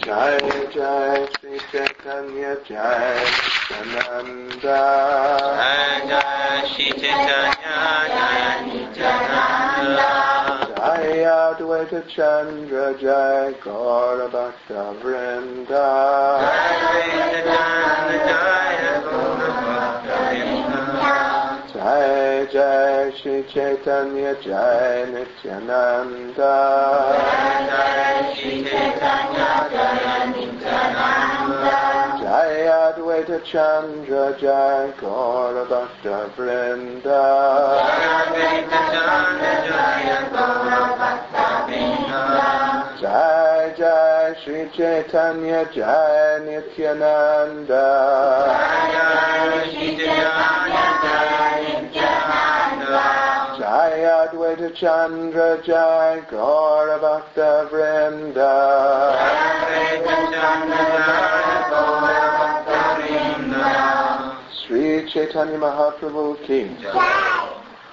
Jai Jai Sri Chaitanya Jai Nityananda. Jai Jai Shri Chaitanya Jai Nityananda. Jai Advaita Chandra Jai Gaura Bhakta Vrinda. Jai Advaita Chandra Jai Gaura Bhakta Vrinda. Jai Jai Shri Chaitanya Jai Nityananda. Jai Jai Shri Chaitanya Jai Nityananda. Jai Advaita Chandra Jai Gaura Bhakta Vrinda. Jai Advaita Chandra Jai Gaura Bhakta Vrinda. Jai Jai Shri Chaitanya Jai Nityananda. Jai Jai Shri Chaitanya Jai Nityananda. Jai Advaita Chandra Jai Gaura Bhakta Vrinda. Jai Advaita Chandra Jai Gaura Bhakta Vrinda. Sri Chaitanya Mahaprabhu ki Jai.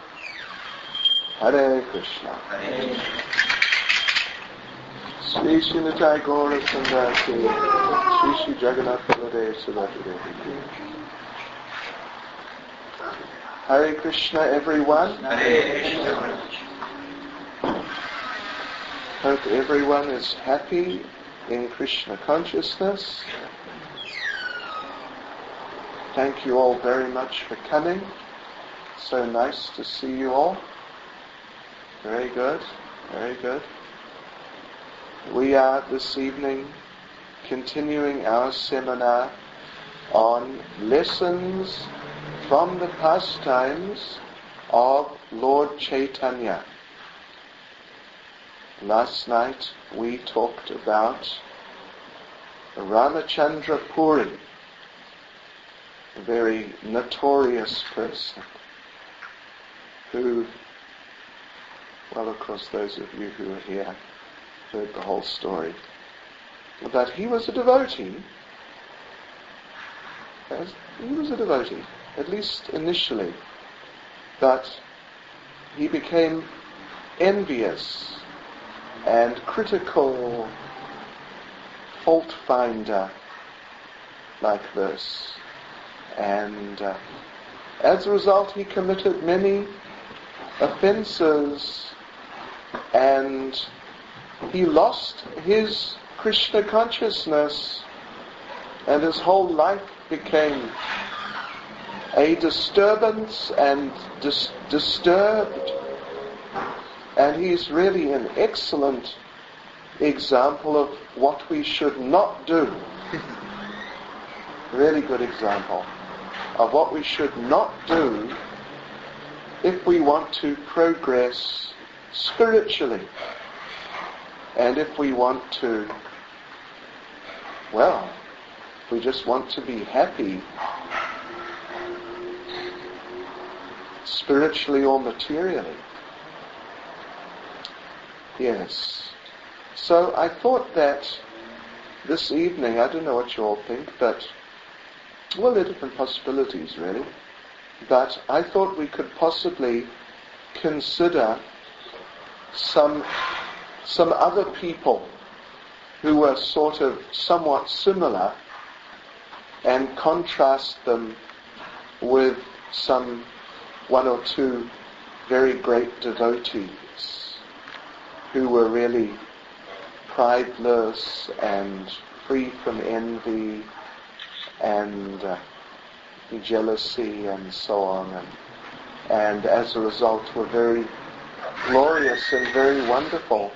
Hare Krishna. Hare Sri Srinitai Gaura Sundar ki Sri Sri Jagannath Baladev Subhadra ki. Hare Krishna everyone. Hare Krishna. Hope everyone is happy in Krishna consciousness. Thank you all very much for coming. So nice to see you all. Very good, very good. We are this evening continuing our seminar on lessons from the pastimes of Lord Chaitanya. Last night we talked about Ramachandra Puri, a very notorious person who, well, of course those of you who are here heard the whole story, but he was a devotee. He was a devotee, at least initially, but he became envious and critical, fault finder like this, and as a result he committed many offences and he lost his Krishna consciousness, and his whole life became a disturbance and disturbed. And he's really an excellent example of what we should not do. Really good example of what we should not do if we want to progress spiritually. And if we want to, well, if we just want to be happy, spiritually or materially. Yes. So I thought that this evening, I don't know what you all think, but, well, there are different possibilities really, but I thought we could possibly consider some other people who were sort of somewhat similar and contrast them with some one or two very great devotees who were really prideless and free from envy and jealousy and so on, and as a result were very glorious and very wonderful.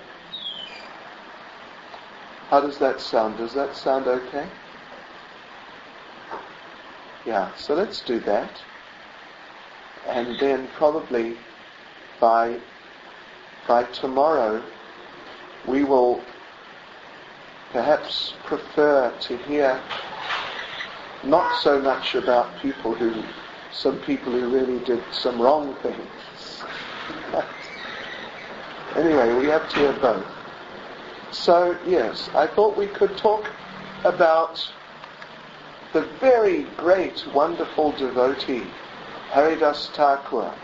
How does that sound? Does that sound okay? Yeah, so let's do that. And then probably by tomorrow we will perhaps prefer to hear not so much about some people who really did some wrong things. Anyway, we have to hear both. So, yes, I thought we could talk about the very great, wonderful devotee, Haridas Thakur,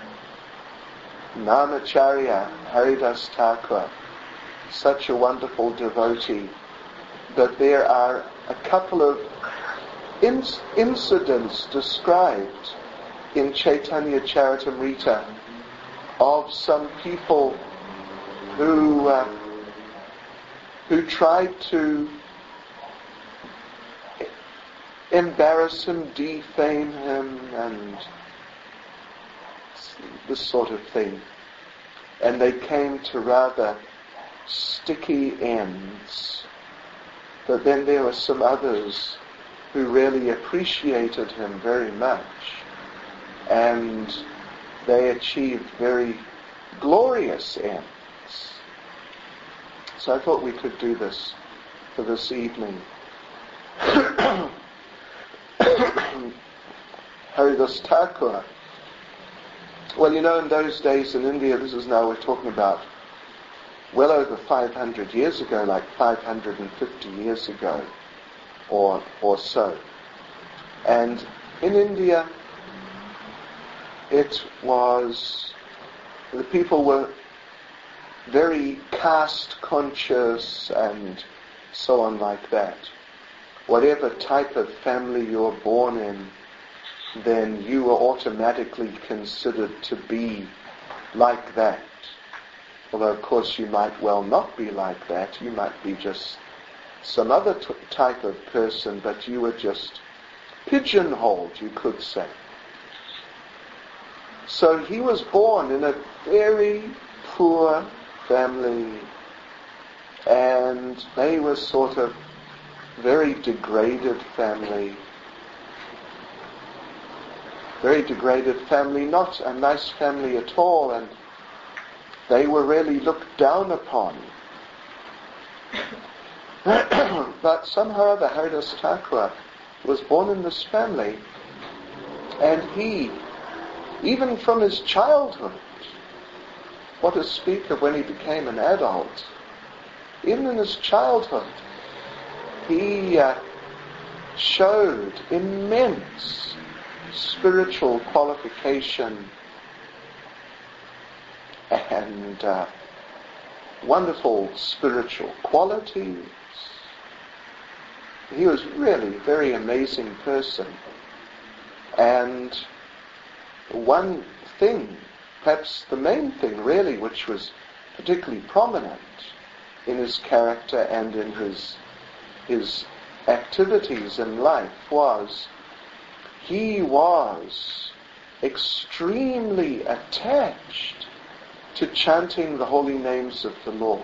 Namacharya Haridas Thakur, such a wonderful devotee that there are a couple of incidents described in Chaitanya Charitamrita of some people who tried to embarrass him, defame him, and this sort of thing. And they came to rather sticky ends. But then there were some others who really appreciated him very much, and they achieved very glorious ends. So I thought we could do this for this evening. Haridas Thakur. Well, you know, in those days in India, this is now we're talking about well over 500 years ago, like 550 years ago or so. And in India, it was, the people were very caste conscious and so on like that. Whatever type of family you were born in, then you were automatically considered to be like that. Although, of course, you might well not be like that. You might be just some other type of person, but you were just pigeonholed, you could say. So he was born in a very poor family, and they were sort of very degraded family. Very degraded family, not a nice family at all, and they were really looked down upon. But somehow the Haridas Thakur was born in this family, and he, even from his childhood, what to speak of when he became an adult, even in his childhood, he showed immense spiritual qualification and wonderful spiritual qualities. He was really a very amazing person. And one thing, perhaps the main thing really, which was particularly prominent in his character and in his activities in life, was he was extremely attached to chanting the holy names of the Lord.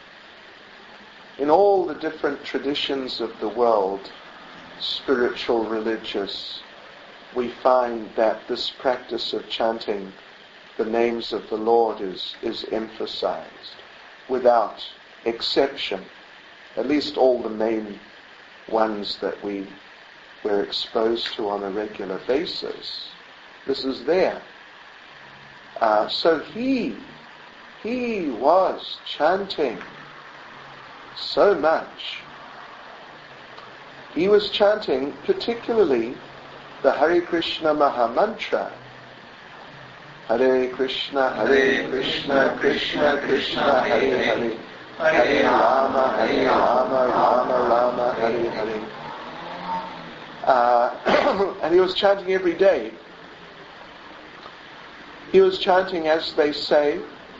In all the different traditions of the world, spiritual, religious, we find that this practice of chanting the names of the Lord is emphasized without exception. At least all the main ones that we're exposed to on a regular basis. This is there. So he was chanting so much. He was chanting particularly the Hare Krishna Mahamantra. Hare Krishna, Krishna Krishna, Hare Hare. Hare Rama, Rama Rama, Hare Hare. And he was chanting every day. He was chanting, as they say,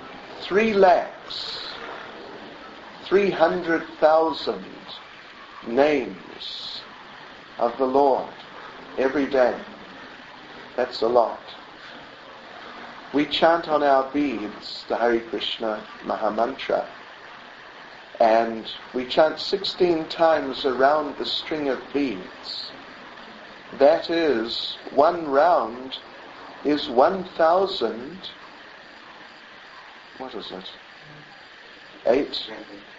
300,000 names of the Lord every day. That's a lot. We chant on our beads the Hare Krishna Mahamantra, and we chant 16 times around the string of beads. That is, one round is 1,000, what is it? 8?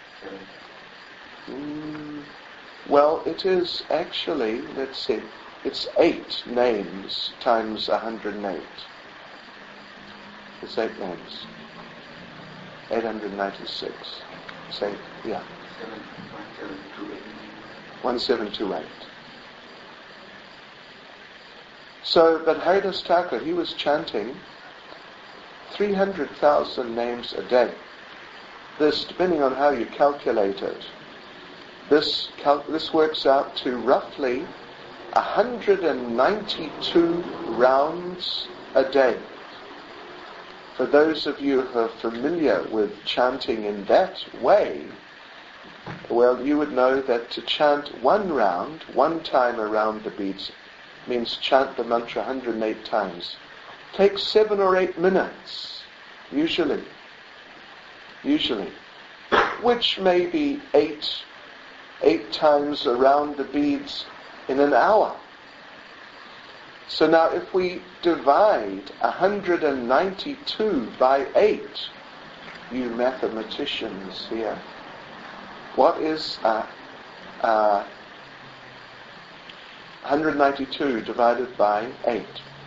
Well, it is actually, let's see, it's 8 names times 108. It's 8 names. 896. Say, yeah. 1728. So, but Haridas Thakur, he was chanting 300,000 names a day. This, depending on how you calculate it, This works out to roughly 192 rounds a day. For those of you who are familiar with chanting in that way, well, you would know that to chant one time around the beads, means chant the mantra 108 times. Takes 7 or 8 minutes, usually. Which may be 8 times around the beads in an hour. So now if we divide 192 by 8, you mathematicians here, what is 192 divided by 8?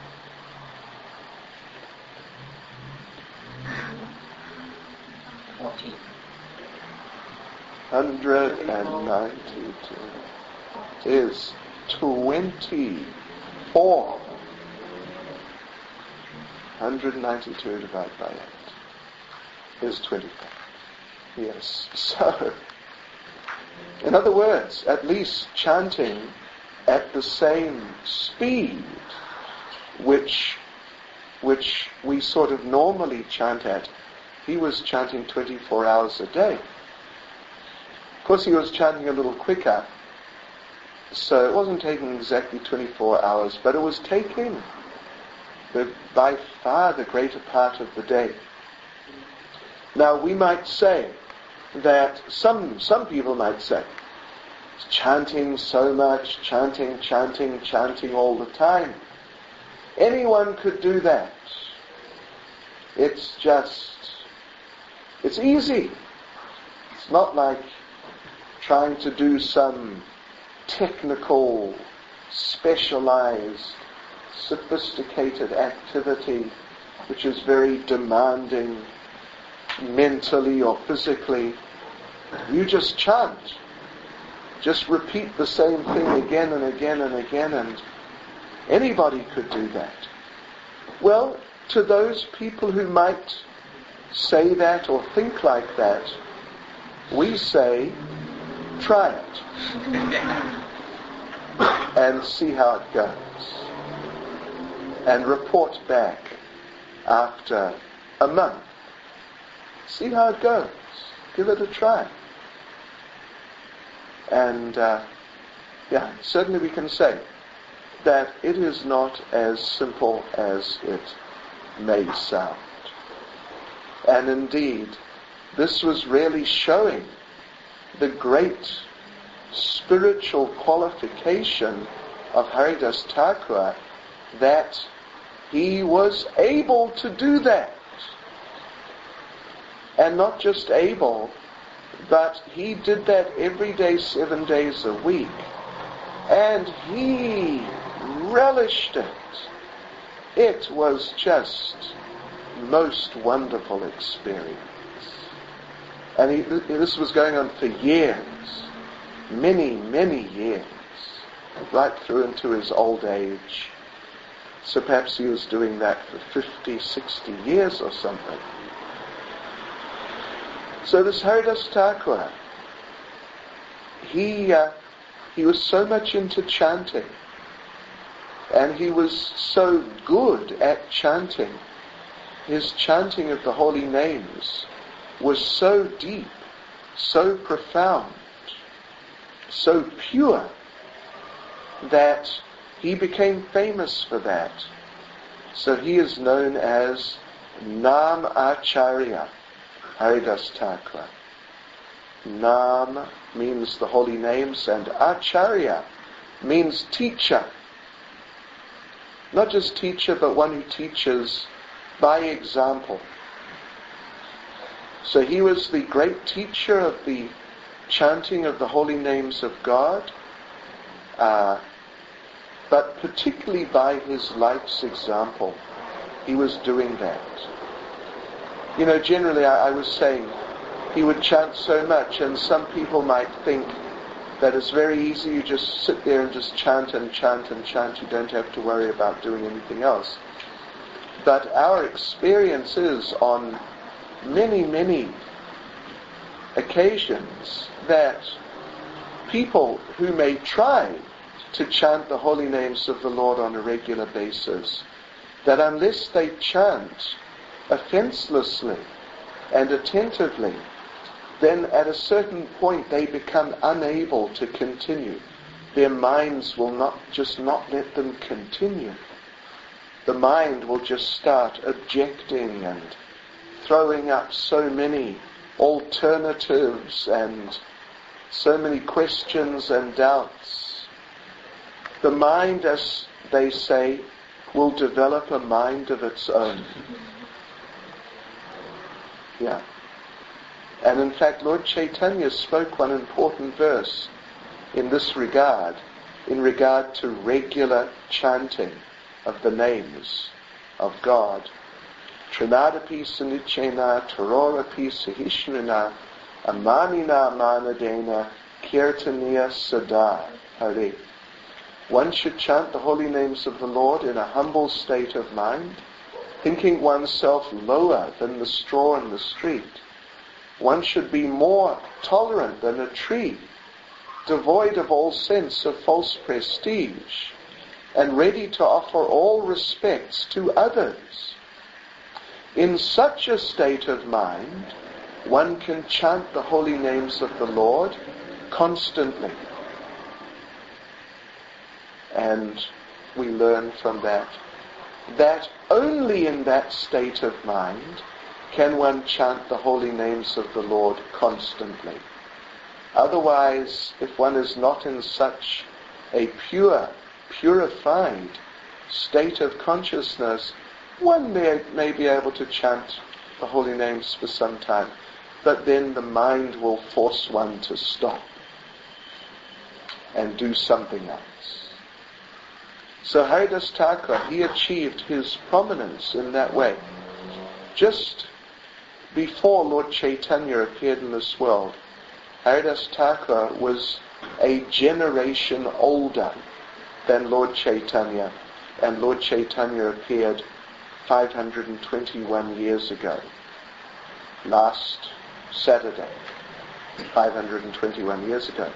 192 is 24. 192 divided by 8 is 24. Yes. So, in other words, at least chanting at the same speed which we sort of normally chant at, he was chanting 24 hours a day. Of course, he was chanting a little quicker, so it wasn't taking exactly 24 hours, but it was taking by far the greater part of the day. Now, we might say that some people might say, chanting so much, chanting all the time. Anyone could do that. It's easy. It's not like trying to do some technical, specialized, sophisticated activity which is very demanding mentally or physically. You just chant. Just repeat the same thing again and again and again, and anybody could do that. Well, to those people who might say that or think like that, we say, try it and see how it goes, and report back after a month. See how it goes. Give it a try. And certainly we can say that it is not as simple as it may sound. And indeed, this was really showing the great spiritual qualification of Haridas Thakur, that he was able to do that. And not just able, but he did that every day, 7 days a week. And he relished it. It was just most wonderful experience. And this was going on for years, many, many years, right through into his old age. So perhaps he was doing that for 50, 60 years or something. So this Haridas Thakur, he was so much into chanting, and he was so good at chanting. His chanting of the holy names was so deep, so profound, so pure, that he became famous for that. So he is known as Nam Acharya Haridas Thakur. Nam means the holy names, and Acharya means teacher. Not just teacher, but one who teaches by example. So he was the great teacher of the chanting of the holy names of God, but particularly by his life's example, he was doing that. You know, generally I was saying he would chant so much, and some people might think that it's very easy, you just sit there and just chant and chant and chant, you don't have to worry about doing anything else. But our experience is on many, many occasions that people who may try to chant the holy names of the Lord on a regular basis, that unless they chant offenselessly and attentively, then at a certain point they become unable to continue. Their minds will not let them continue. The mind will just start objecting and throwing up so many alternatives and so many questions and doubts. The mind, as they say, will develop a mind of its own. Yeah. And in fact, Lord Chaitanya spoke one important verse in this regard, in regard to regular chanting of the names of God. Trinadapi sanichena, tarorapi sahishnana, amanina manadena, kirtaniya sada. Hare. One should chant the holy names of the Lord in a humble state of mind, thinking oneself lower than the straw in the street. One should be more tolerant than a tree, devoid of all sense of false prestige, and ready to offer all respects to others. In such a state of mind, one can chant the holy names of the Lord constantly. And we learn from that only in that state of mind can one chant the holy names of the Lord constantly. Otherwise, if one is not in such a purified state of consciousness, one may be able to chant the holy names for some time, but then the mind will force one to stop and do something else. So Haridas Thakur, he achieved his prominence in that way. Just before Lord Chaitanya appeared in this world, Haridas Thakur was a generation older than Lord Chaitanya, and Lord Chaitanya appeared 521 years ago, last Saturday, 521 years ago.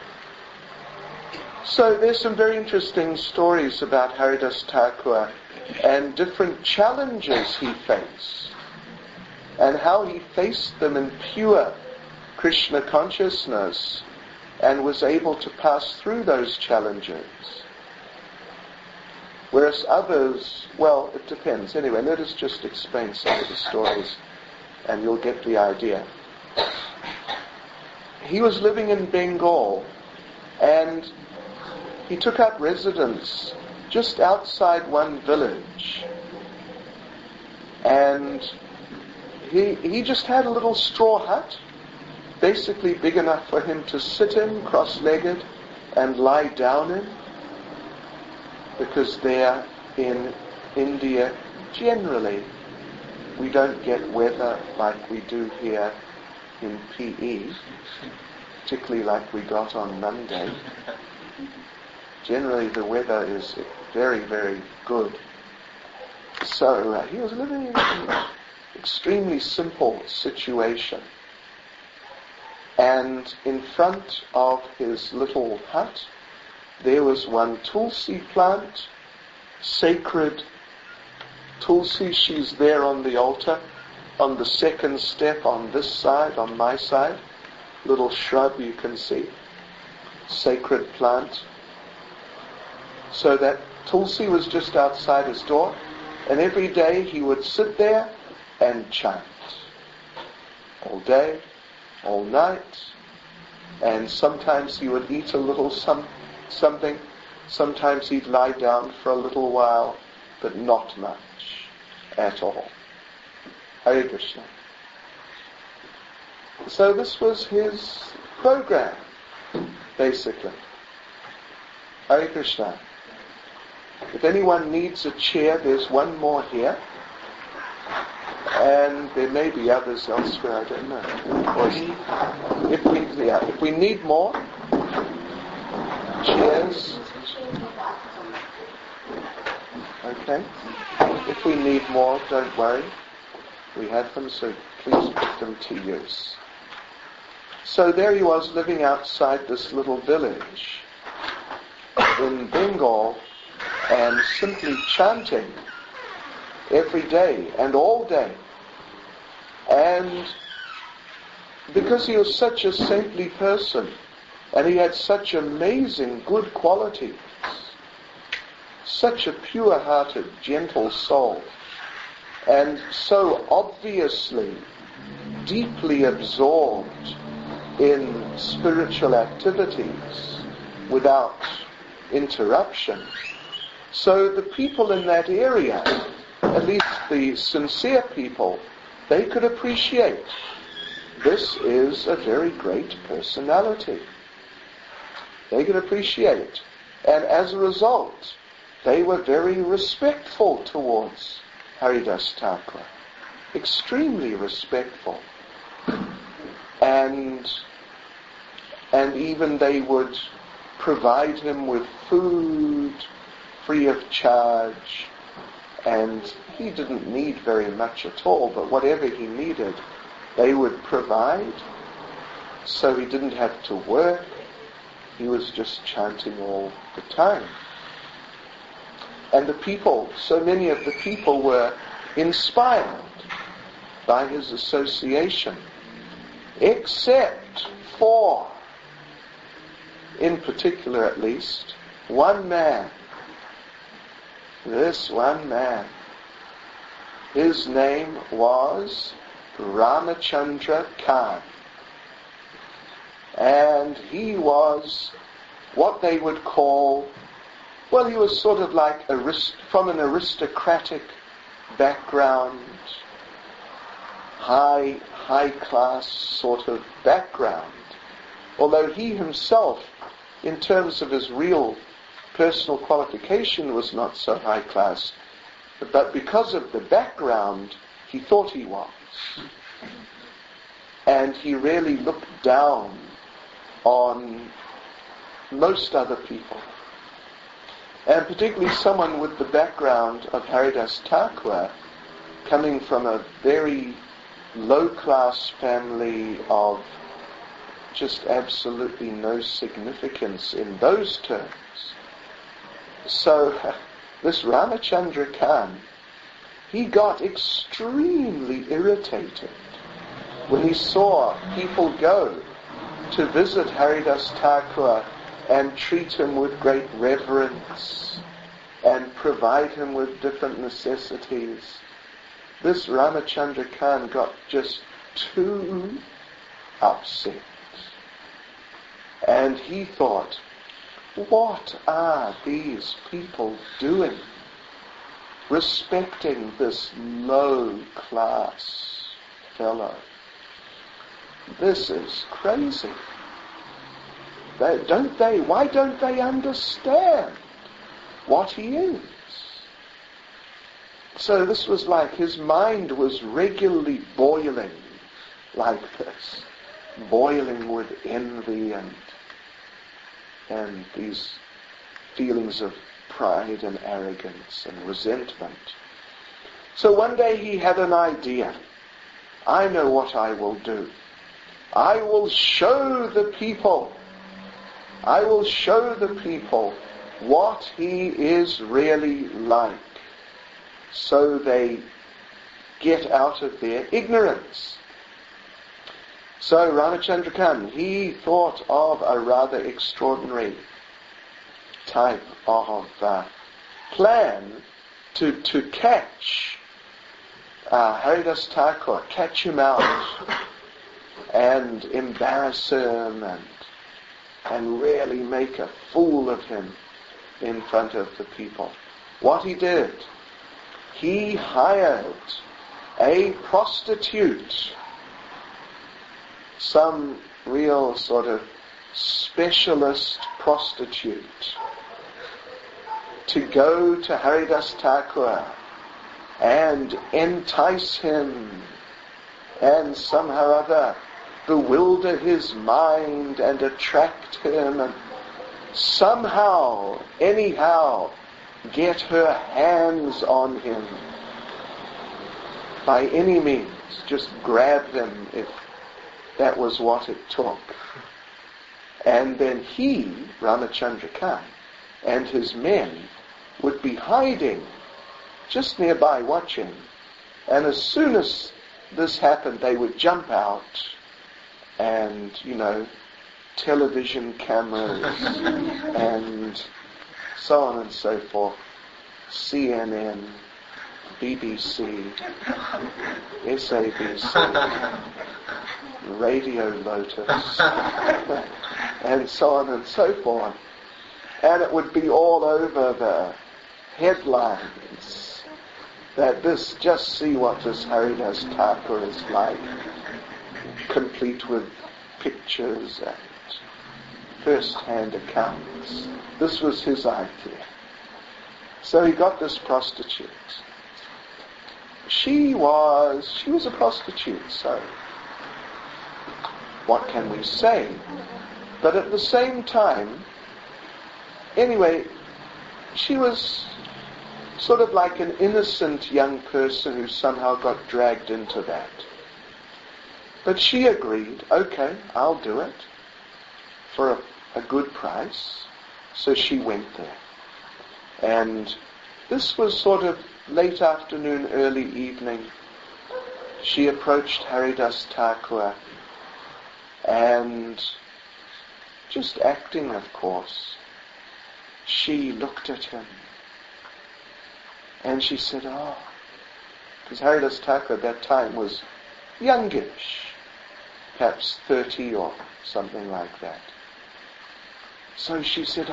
So there's some very interesting stories about Haridas Thakur and different challenges he faced, and how he faced them in pure Krishna consciousness and was able to pass through those challenges. Whereas others, well, it depends. Anyway, let us just explain some of the stories and you'll get the idea. He was living in Bengal and he took up residence just outside one village. And he just had a little straw hut, basically big enough for him to sit in, cross-legged, and lie down in. Because there in India, generally, we don't get weather like we do here in PE, particularly like we got on Monday. Generally, the weather is very, very good. So he was living in an extremely simple situation. And in front of his little hut, there was one tulsi plant, sacred tulsi. She's there on the altar, on the second step on this side, on my side. Little shrub you can see. Sacred plant. So that tulsi was just outside his door, and every day he would sit there and chant. All day, all night, and sometimes he would eat a little something, sometimes he'd lie down for a little while, but not much at all. Hare Krishna. So this was his program, basically. Hare Krishna. If anyone needs a chair, there's one more here. And there may be others elsewhere, I don't know. Or if we need more chairs, okay. If we need more, don't worry. We have them, so please put them to use. So there he was living outside this little village in Bengal and simply chanting every day and all day. And because he was such a saintly person and he had such amazing good qualities, such a pure-hearted, gentle soul, and so obviously deeply absorbed in spiritual activities without interruption. So the people in that area, at least the sincere people, they could appreciate this is a very great personality. They could appreciate. And as a result, they were very respectful towards Haridas Thakur. Extremely respectful. And even they would provide him with food free of charge. And he didn't need very much at all, but whatever he needed, they would provide. So he didn't have to work. He was just chanting all the time. And the people, so many of the people were inspired by his association, except for, in particular at least, one man. This one man. His name was Ramachandra Khan. And he was what they would call, well, he was sort of like from an aristocratic background, high class sort of background. Although he himself, in terms of his real personal qualification, was not so high class, but because of the background, he thought he was. And he really looked down on most other people. And particularly someone with the background of Haridas Thakur, coming from a very low-class family of just absolutely no significance in those terms. So this Ramachandra Khan, he got extremely irritated when he saw people go to visit Haridas Thakur and treat him with great reverence and provide him with different necessities. This Ramachandra Khan got just too upset. And he thought, what are these people doing? Respecting this low-class fellow. This is crazy. Why don't they understand what he is? So this was like his mind was regularly boiling like this, boiling with envy and these feelings of pride and arrogance and resentment. So one day he had an idea. I know what I will do. I will show the people what he is really like, so they get out of their ignorance. So Ramachandra Khan, he thought of a rather extraordinary type of plan to catch Haridas Thakur, catch him out and embarrass him and really make a fool of him in front of the people. What he did, he hired a prostitute, some real sort of specialist prostitute, to go to Haridas Thakur and entice him and somehow or other bewilder his mind and attract him and somehow, anyhow, get her hands on him by any means. Just grab him that was what it took. And then he, Ramachandra Khan, and his men would be hiding just nearby watching. And as soon as this happened, they would jump out and, television cameras and so on and so forth, CNN, BBC, SABC, Radio Lotus, and so on and so forth. And it would be all over the headlines that just see what this Haridas Thakur is like, complete with pictures and first-hand accounts. This was his idea. So he got this prostitute. She was a prostitute, so what can we say? But at the same time, anyway, she was sort of like an innocent young person who somehow got dragged into that. But she agreed, okay, I'll do it for a good price. So she went there. And this was sort of late afternoon, early evening. She approached Haridas Thakur and, just acting, of course, she looked at him and she said, because Haridas Thakur at that time was youngish, perhaps 30 or something like that. So she said,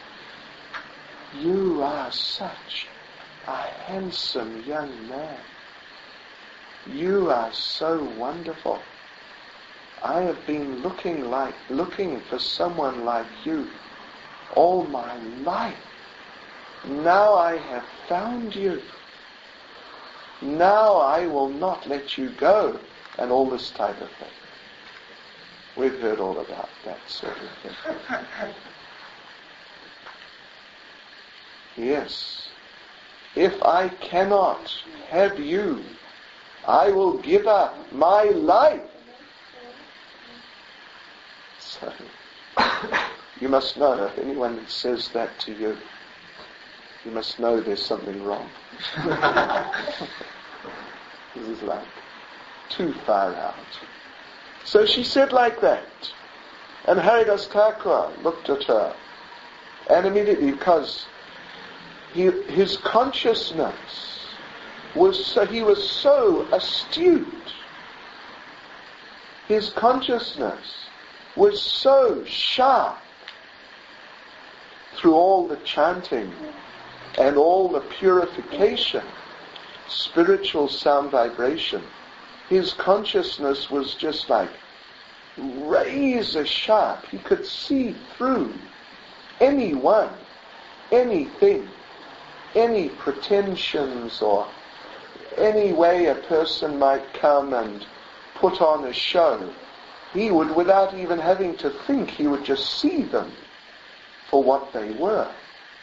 you are such a handsome young man. You are so wonderful. I have been looking for someone like you all my life. Now I have found you. Now I will not let you go, and all this type of thing. We've heard all about that sort of thing. Yes. If I cannot have you, I will give up my life. So, you must know, if anyone says that to you, you must know there's something wrong. This is like too far out. So she said like that. And Haridas Thakur looked at her. And immediately, because his consciousness he was so astute. His consciousness was so sharp through all the chanting and all the purification, spiritual sound vibration. His consciousness was just like razor sharp. He could see through anyone, anything, any pretensions or any way a person might come and put on a show. He would, without even having to think, he would just see them for what they were.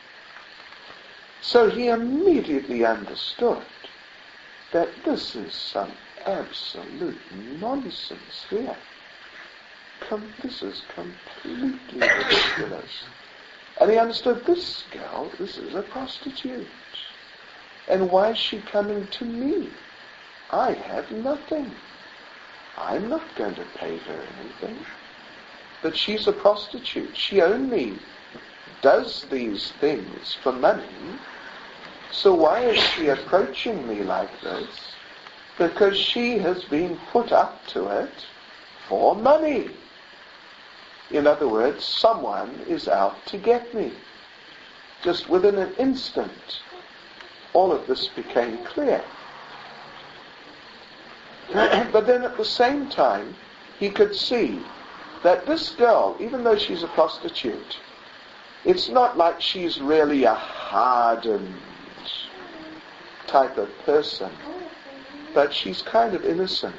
So he immediately understood that this is some absolute nonsense here. This is completely ridiculous. And he understood, this girl, this is a prostitute. And why is she coming to me? I have nothing. I'm not going to pay her anything. But she's a prostitute. She only does these things for money. So why is she approaching me like this? Because she has been put up to it for money. In other words, someone is out to get me. Just within an instant, all of this became clear. But then at the same time, he could see that this girl, even though she's a prostitute, it's not like she's really a hardened type of person, but she's kind of innocent.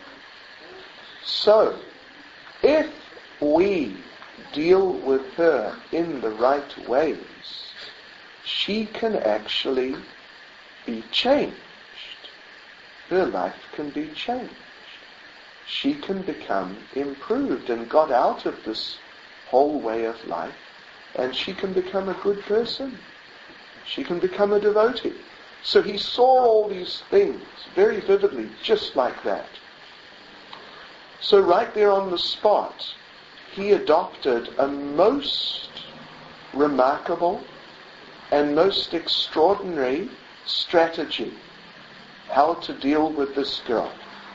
So, if we deal with her in the right ways, she can actually be changed. Her life can be changed. she can become improved and got out of this whole way of life, and she can become a good person. She can become a devotee. So he saw all these things very vividly, just like that. So right there on the spot, he adopted a most remarkable and most extraordinary strategy how to deal with this girl.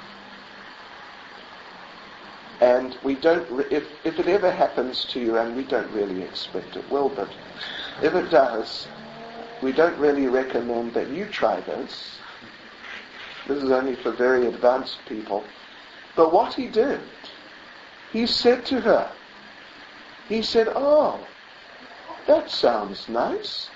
And we don't, if it ever happens to you, and we don't really expect it will, but if it does, we don't really recommend that you try this. This is only for very advanced people. But what he did, he said to her, he said, "Oh, that sounds nice.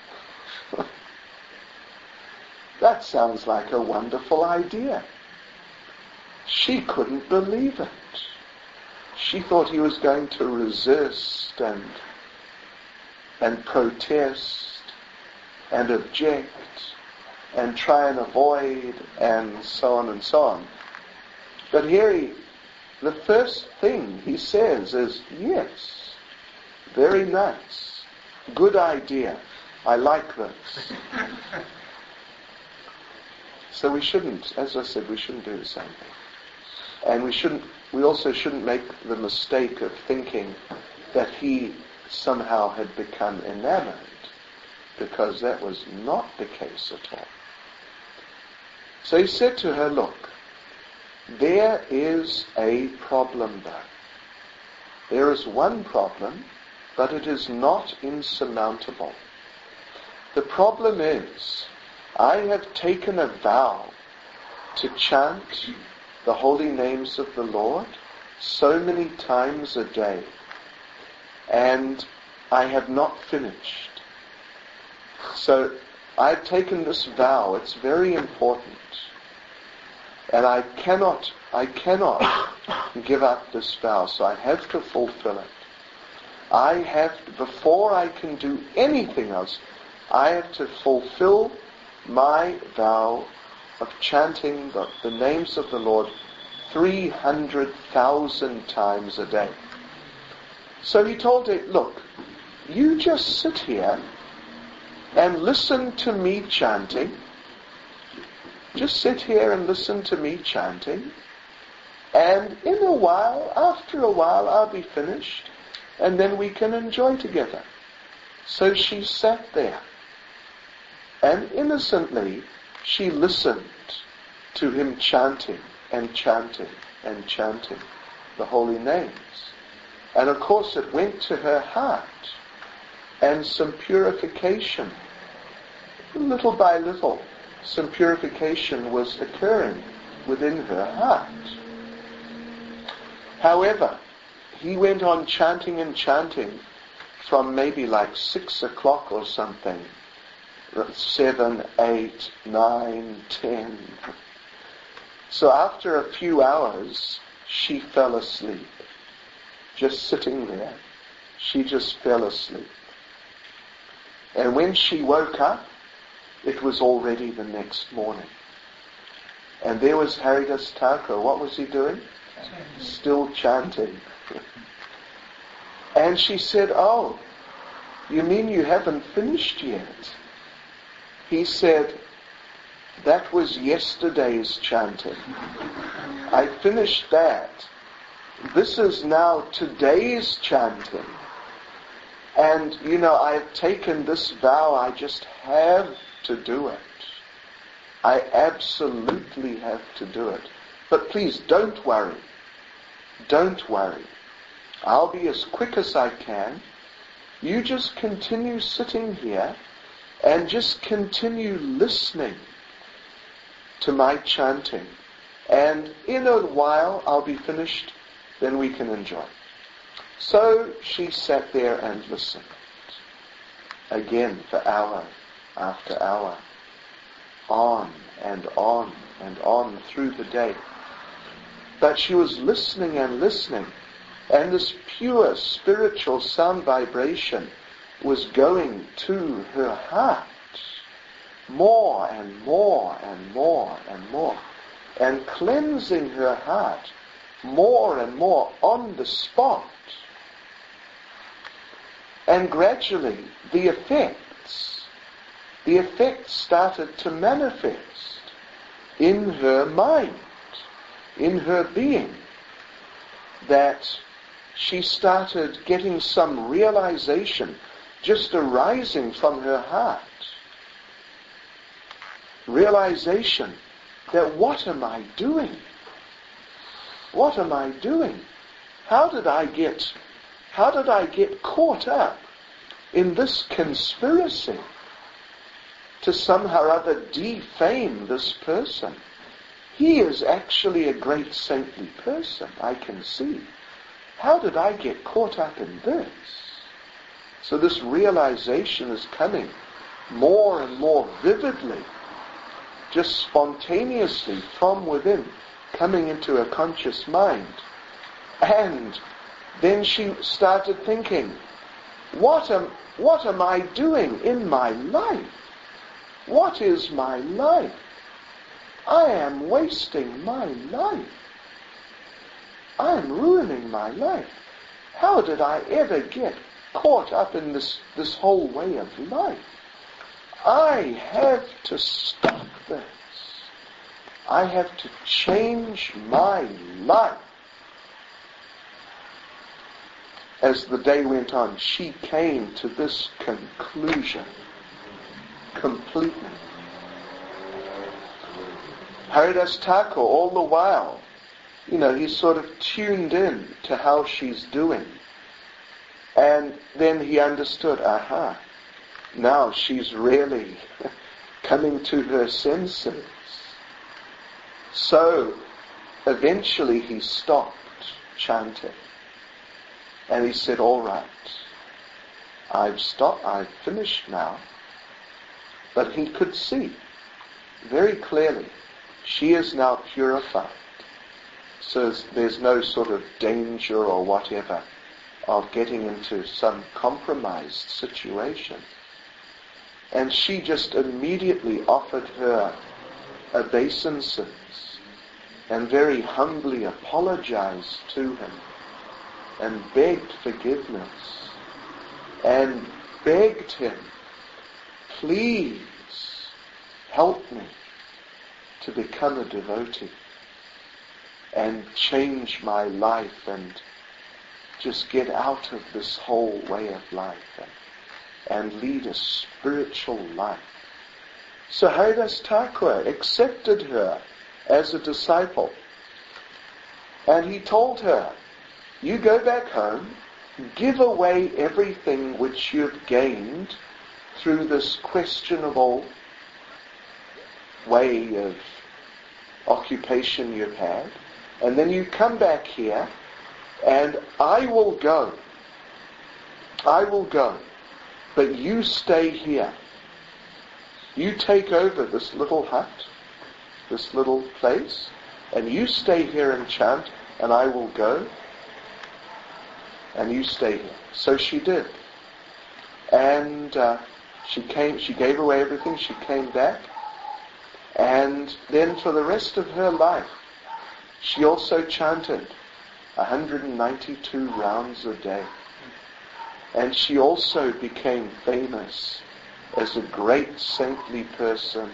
That sounds like a wonderful idea." She couldn't believe it. She thought he was going to resist and protest and object and try and avoid and so on and so on. But here the first thing he says is, "Yes, very nice, good idea, I like this." So we shouldn't, as I said, we shouldn't do the same thing. And we also shouldn't make the mistake of thinking that he somehow had become enamored, because that was not the case at all. So he said to her, "Look, there is a problem though. There is one problem, but it is not insurmountable. The problem is, I have taken a vow to chant the holy names of the Lord so many times a day, and I have not finished. So I've taken this vow, it's very important, and I cannot give up this vow, so I have to fulfill it. Before I can do anything else, I have to fulfill my vow of chanting the names of the Lord 300,000 times a day." So he told her, "Look, you just sit here and listen to me chanting. Just sit here and listen to me chanting. And after a while, I'll be finished, and then we can enjoy together." So she sat there, and innocently she listened to him chanting and chanting and chanting the holy names. And of course it went to her heart, and some purification, little by little, some purification was occurring within her heart. However, he went on chanting and chanting from maybe like 6 o'clock or something, 7, 8, 9, 10. So after a few hours, she fell asleep. Just sitting there, she just fell asleep. And when she woke up, it was already the next morning. And there was Haridas Thakur. What was he doing? Still chanting. And she said, "Oh, you mean you haven't finished yet?" He said, "That was yesterday's chanting. I finished that. This is now today's chanting. And, I've taken this vow, I just have to do it. I absolutely have to do it. But please, don't worry. Don't worry. I'll be as quick as I can. You just continue sitting here and just continue listening to my chanting. And in a while, I'll be finished, then we can enjoy." So she sat there and listened. Again for hour after hour. On and on and on through the day. But she was listening and listening. And this pure spiritual sound vibration was going to her heart. More and more and more and more. And cleansing her heart more and more on the spot. And gradually the effects started to manifest in her mind, in her being, that she started getting some realization just arising from her heart. Realization that what am I doing? What am I doing? How did I get caught up in this conspiracy to somehow or other defame this person? He is actually a great saintly person, I can see. How did I get caught up in this? So this realization is coming more and more vividly, just spontaneously from within, coming into her conscious mind. And then she started thinking, what am I doing in my life? What is my life? I am wasting my life. I am ruining my life. How did I ever get caught up in this whole way of life? I have to stop this. I have to change my life. As the day went on, she came to this conclusion completely. Haridas Thakur, all the while, he's sort of tuned in to how she's doing. And then he understood, now she's really coming to her senses. So, eventually he stopped chanting. And he said, all right, I've finished now. But he could see very clearly, she is now purified. So there's no sort of danger or whatever of getting into some compromised situation. And she just immediately offered her obeisances and very humbly apologized to him and begged forgiveness and begged him, please help me to become a devotee and change my life and just get out of this whole way of life and lead a spiritual life. So Haridas Thakur accepted her as a disciple, and he told her, you go back home, give away everything which you've gained through this questionable way of occupation you've had, and then you come back here, and I will go, but you stay here. You take over this little hut, this little place, and you stay here and chant, and I will go, and you stay here. So she did. And she gave away everything, she came back, and then for the rest of her life, she also chanted 192 rounds a day. And she also became famous as a great saintly person.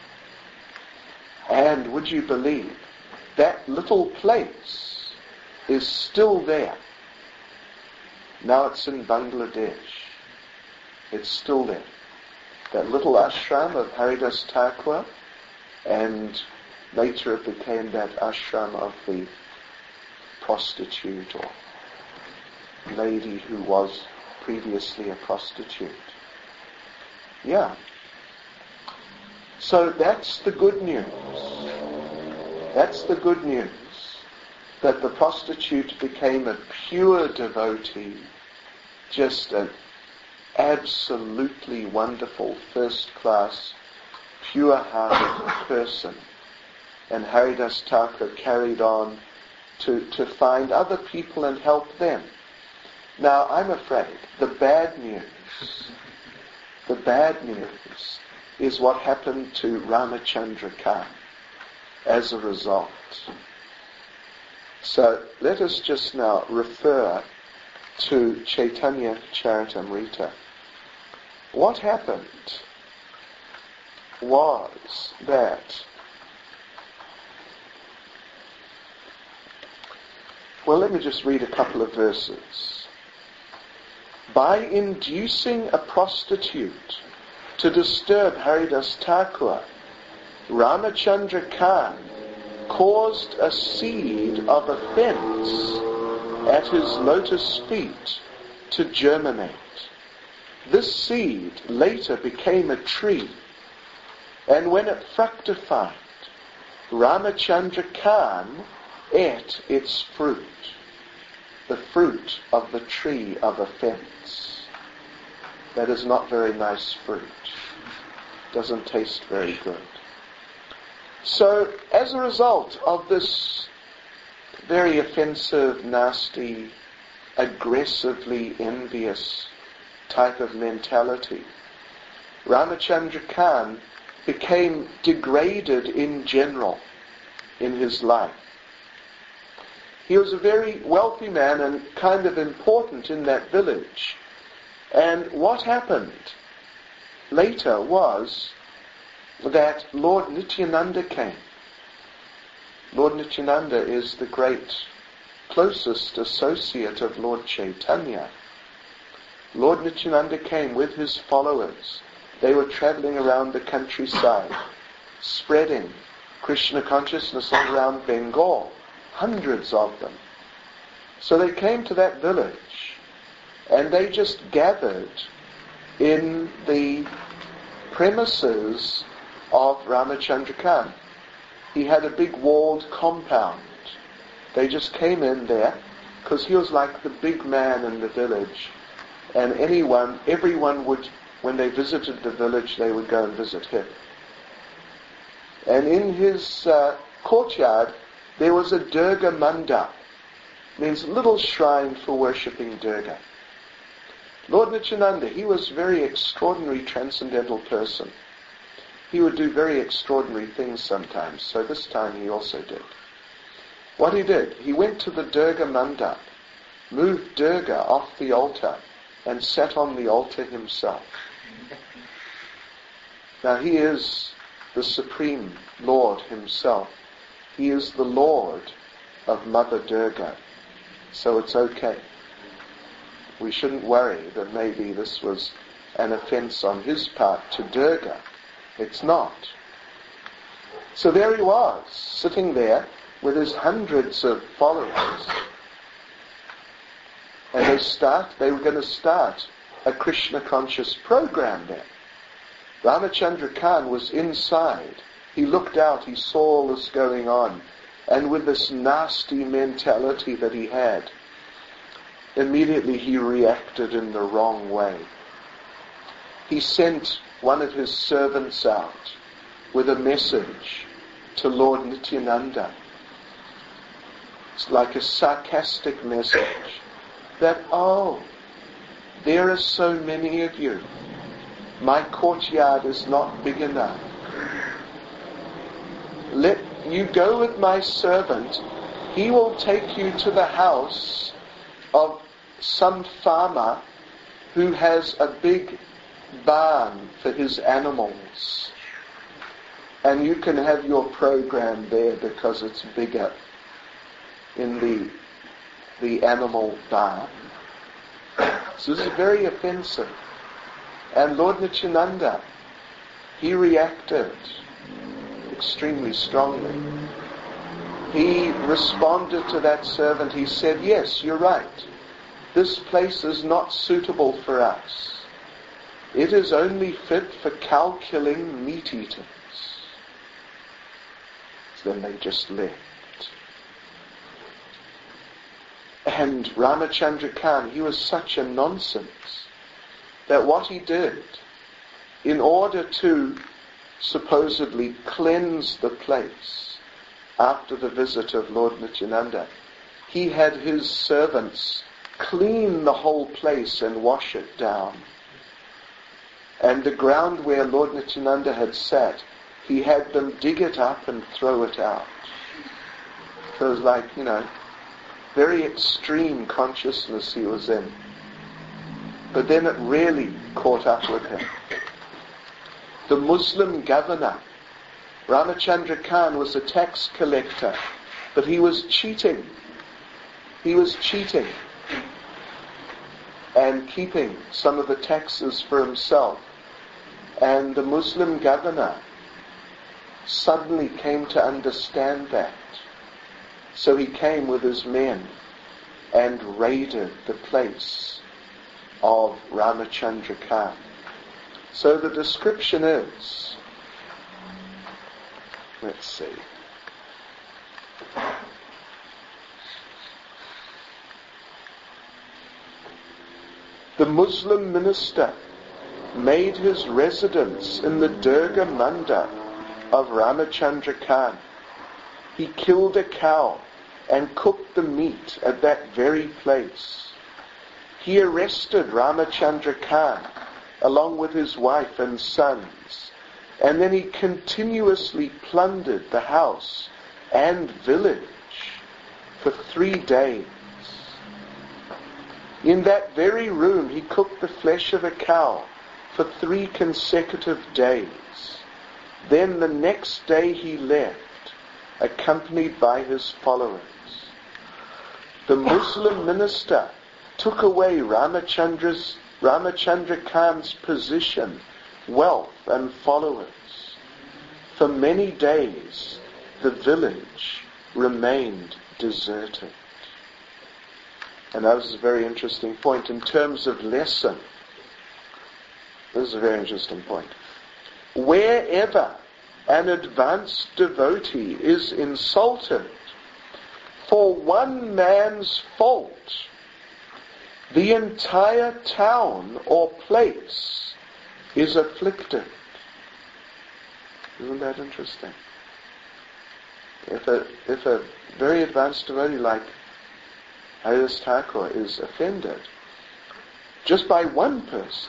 And would you believe, that little place is still there. Now it's in Bangladesh. It's still there. That little ashram of Haridas Thakur, and later it became that ashram of the prostitute or lady who was previously a prostitute. Yeah. So that's the good news. That's the good news. That the prostitute became a pure devotee, just an absolutely wonderful, first-class, pure-hearted person. And Haridas Thakur carried on to find other people and help them. Now, I'm afraid the bad news is what happened to Ramachandra Khan as a result. So let us just now refer to Chaitanya Charitamrita. What happened was that, well, let me just read a couple of verses. By inducing a prostitute to disturb Haridas Thakur, Ramachandra Khan caused a seed of offence at his lotus feet to germinate. This seed later became a tree, and when it fructified, Ramachandra Khan ate its fruit, the fruit of the tree of offence. That is not very nice fruit. Doesn't taste very good. So, as a result of this very offensive, nasty, aggressively envious type of mentality, Ramachandra Khan became degraded in general in his life. He was a very wealthy man and kind of important in that village. And what happened later was that Lord Nityananda came. Lord Nityananda is the great, closest associate of Lord Chaitanya. Lord Nityananda came with his followers. They were traveling around the countryside, spreading Krishna consciousness all around Bengal, hundreds of them. So they came to that village, and they just gathered in the premises of Ramachandra Khan. He had a big walled compound. They just came in there because he was like the big man in the village, and everyone would, when they visited the village, they would go and visit him. And in his courtyard there was a Durga Mandap, means little shrine for worshipping Durga. Lord Nityananda, he was a very extraordinary transcendental person. He would do very extraordinary things sometimes, so this time he also did. What he did, he went to the Durga Mandap, moved Durga off the altar, and sat on the altar himself. Now he is the Supreme Lord himself. He is the Lord of Mother Durga, so it's okay. We shouldn't worry that maybe this was an offense on his part to Durga. It's not. So there he was, sitting there with his hundreds of followers. And they were going to start a Krishna conscious program there. Ramachandra Khan was inside. He looked out, he saw all this going on. And with this nasty mentality that he had, immediately he reacted in the wrong way. He sent one of his servants out with a message to Lord Nityananda. It's like a sarcastic message that, oh, there are so many of you. My courtyard is not big enough. Let you go with my servant. He will take you to the house of some farmer who has a big barn for his animals. And you can have your program there because it's bigger in the animal barn. So this is very offensive. And Lord Nityananda, he reacted extremely strongly. He responded to that servant. He said, yes, you're right. This place is not suitable for us. It is only fit for cow-killing meat eaters. So then they just left. And Ramachandra Khan, he was such a nonsense that what he did, in order to supposedly cleanse the place after the visit of Lord Nityananda, he had his servants clean the whole place and wash it down. And the ground where Lord Nityananda had sat, he had them dig it up and throw it out. So it was like, very extreme consciousness he was in. But then it really caught up with him. The Muslim governor, Ramachandra Khan, was a tax collector, but he was cheating. He was cheating and keeping some of the taxes for himself. And the Muslim governor suddenly came to understand that. So he came with his men and raided the place of Ramachandra Khan. So the description is, let's see. The Muslim minister made his residence in the Durga Manda of Ramachandra Khan. He killed a cow and cooked the meat at that very place. He arrested Ramachandra Khan along with his wife and sons, and then he continuously plundered the house and village for 3 days. In that very room he cooked the flesh of a cow for 3 consecutive days. Then the next day he left, accompanied by his followers. The Muslim minister took away Ramachandra Khan's position, wealth and followers. For many days the village remained deserted. And that was a very interesting point in terms of lesson. This is a very interesting point. Wherever an advanced devotee is insulted for one man's fault, the entire town or place is afflicted. Isn't that interesting? If a very advanced devotee like Haridas Thakur is offended just by one person,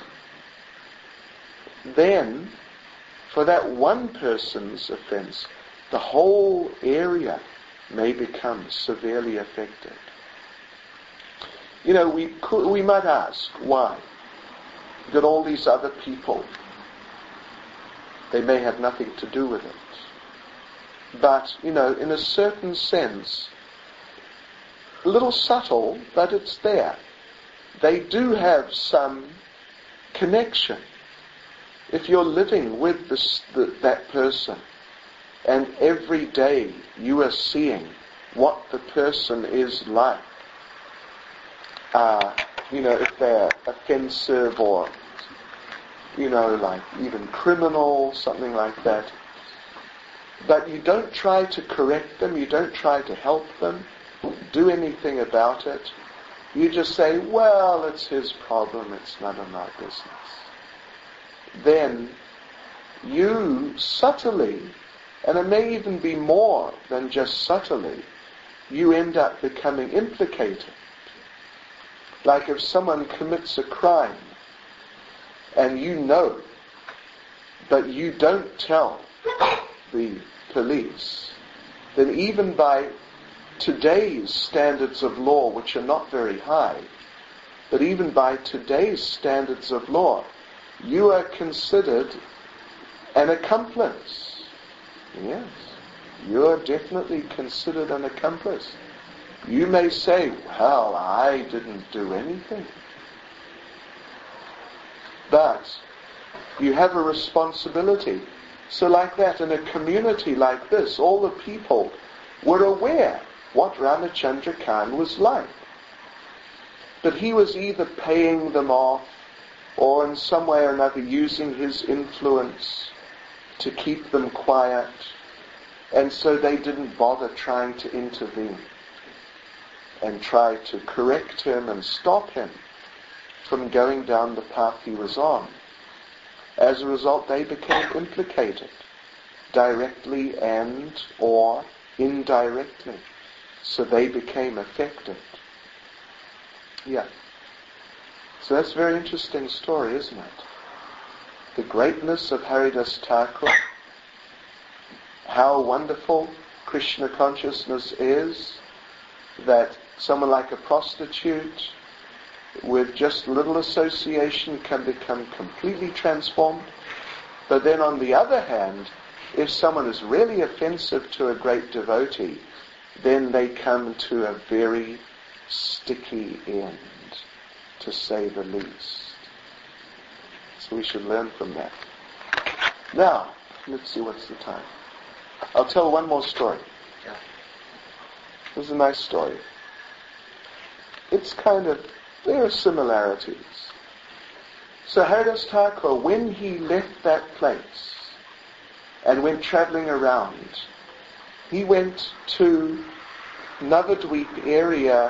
then for that one person's offense, the whole area may become severely affected. You know, we might ask, why? That all these other people, they may have nothing to do with it. But, you know, in a certain sense, a little subtle, but it's there. They do have some connection. If you're living with that person, and every day you are seeing what the person is like, you know, if they're offensive or, you know, like even criminal, something like that, but you don't try to correct them, you don't try to help them, do anything about it. You just say, well, it's his problem, it's none of my business. Then you subtly, and it may even be more than just subtly, you end up becoming implicated. Like if someone commits a crime and you know, but you don't tell the police, then even by today's standards of law, which are not very high, but even by today's standards of law, you are considered an accomplice. Yes, you are definitely considered an accomplice. You may say, well, I didn't do anything. But you have a responsibility. So like that, in a community like this, all the people were aware what Ramachandra Khan was like. But he was either paying them off or in some way or another using his influence to keep them quiet, and so they didn't bother trying to intervene and try to correct him and stop him from going down the path he was on. As a result, they became implicated, directly and or indirectly. So they became affected. Yeah. So that's a very interesting story, isn't it? The greatness of Haridas Thakur, how wonderful Krishna consciousness is, that Someone like a prostitute with just little association can become completely transformed. But then on the other hand, if someone is really offensive to a great devotee, then they come to a very sticky end, to say the least. So we should learn from that. Now, let's see what's the time. I'll tell one more story. Yeah. This is a nice story. It's there are similarities. So Haridas Thakur, when he left that place and went travelling around, he went to Navadweep area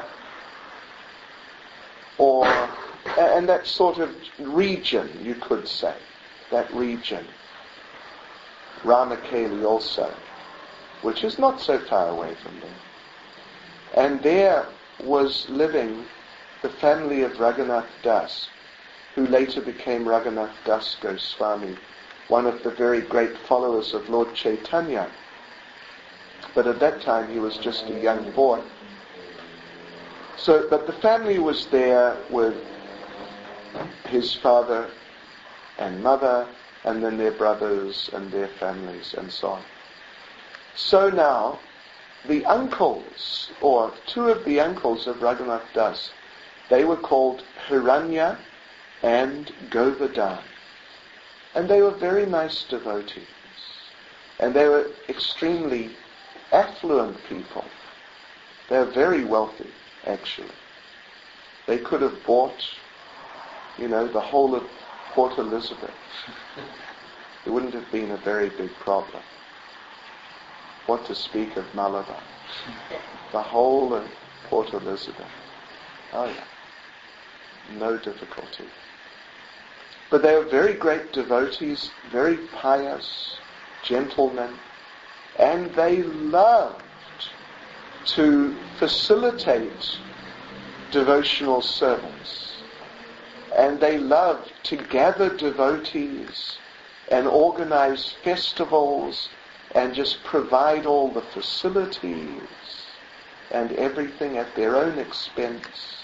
and that sort of region, you could say, that region. Ramakeli also, which is not so far away from there. And there was living the family of Raghunath Das, who later became Raghunath Das Goswami, one of the very great followers of Lord Chaitanya. But at that time he was just a young boy. But the family was there with his father and mother, and then their brothers and their families and so on. So now, the uncles, or two of the uncles of Raghunath Das, they were called Hiranya and Govardhan. And they were very nice devotees. And they were extremely affluent people. They were very wealthy, actually. They could have bought, the whole of Port Elizabeth. It wouldn't have been a very big problem. What to speak of Malabar? The whole of Port Elizabeth. Oh yeah. No difficulty. But they were very great devotees, very pious gentlemen, and they loved to facilitate devotional service. And they loved to gather devotees and organize festivals and just provide all the facilities and everything at their own expense.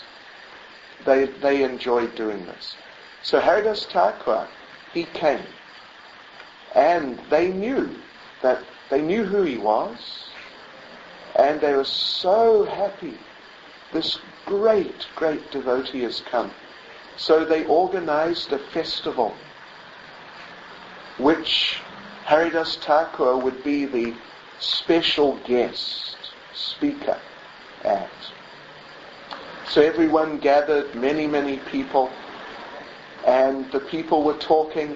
They enjoyed doing this. So Haridas Thakur, he came, and they knew who he was, and they were so happy. This great, great devotee has come. So they organized a festival which Haridas Thakur would be the special guest speaker at. So everyone gathered, many, many people, and the people were talking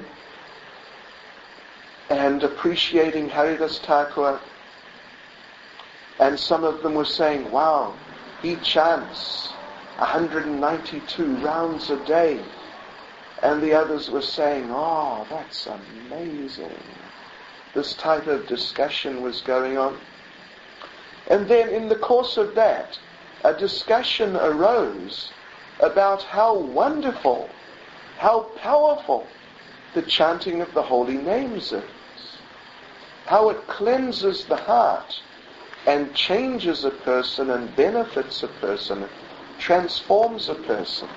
and appreciating Haridas Thakur, and some of them were saying, wow, he chants 192 rounds a day. And the others were saying, oh, that's amazing. This type of discussion was going on. And then in the course of that, a discussion arose about how wonderful, how powerful the chanting of the holy names is. How it cleanses the heart and changes a person and benefits a person, transforms a person.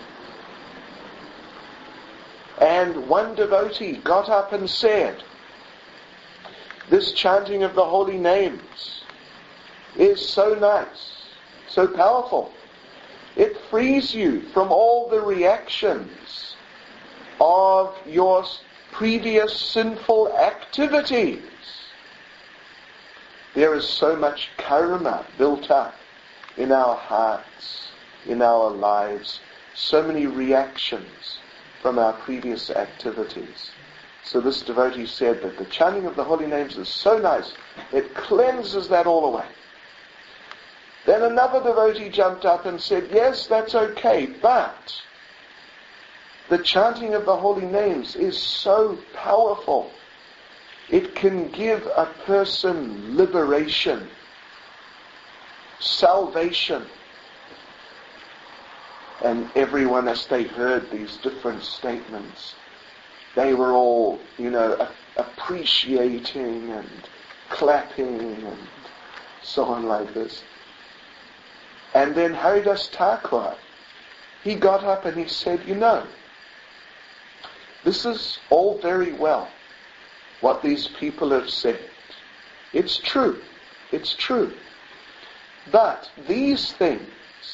And one devotee got up and said, this chanting of the holy names is so nice, so powerful. It frees you from all the reactions of your previous sinful activities. There is so much karma built up in our hearts, in our lives, so many reactions from our previous activities. So this devotee said that the chanting of the holy names is so nice, it cleanses that all away. Then another devotee jumped up and said, yes, that's okay, but the chanting of the holy names is so powerful. It can give a person liberation, salvation. And everyone, as they heard these different statements, they were all, appreciating and clapping and so on like this. And then Haridas Thakur, he got up and he said, this is all very well, what these people have said. It's true. It's true. But these things,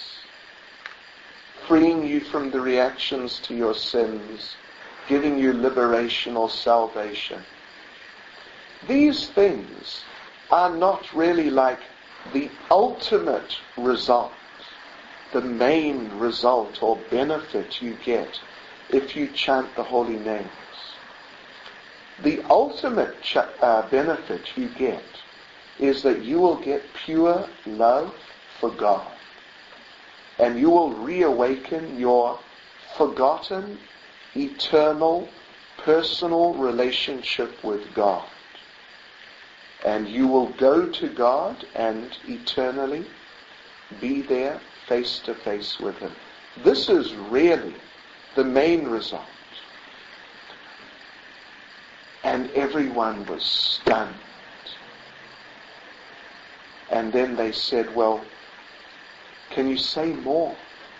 freeing you from the reactions to your sins, giving you liberation or salvation, these things are not really like the ultimate result, the main result or benefit you get if you chant the holy names. The ultimate benefit you get is that you will get pure love for God, and you will reawaken your forgotten, eternal, personal relationship with God. And you will go to God and eternally be there face to face with Him. This is really the main result. And everyone was stunned. And then they said, well, can you say more?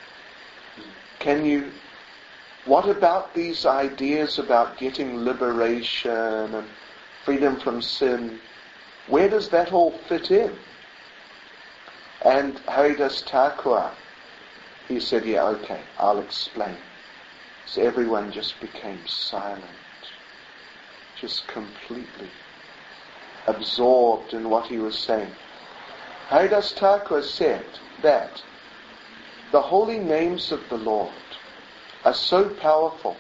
What about these ideas about getting liberation and freedom from sin? Where does that all fit in? And Haridas Thakur, he said, yeah, okay, I'll explain. So everyone just became silent, just completely absorbed in what he was saying. Haridas Thakur said that the holy names of the Lord are so powerful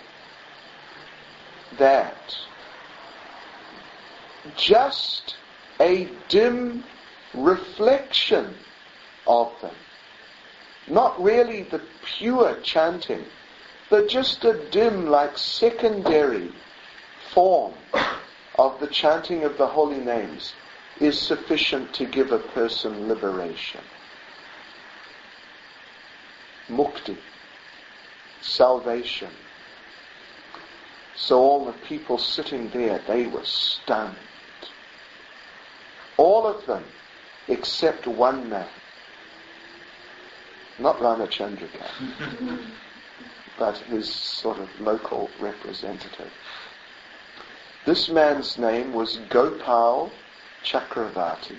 that just a dim reflection of them, not really the pure chanting, but just a dim, like secondary form of the chanting of the holy names, is sufficient to give a person liberation. Mukti, salvation. So all the people sitting there, they were stunned. All of them, except one man. Not Ramachandrika, but his sort of local representative. This man's name was Gopal Chakravarti.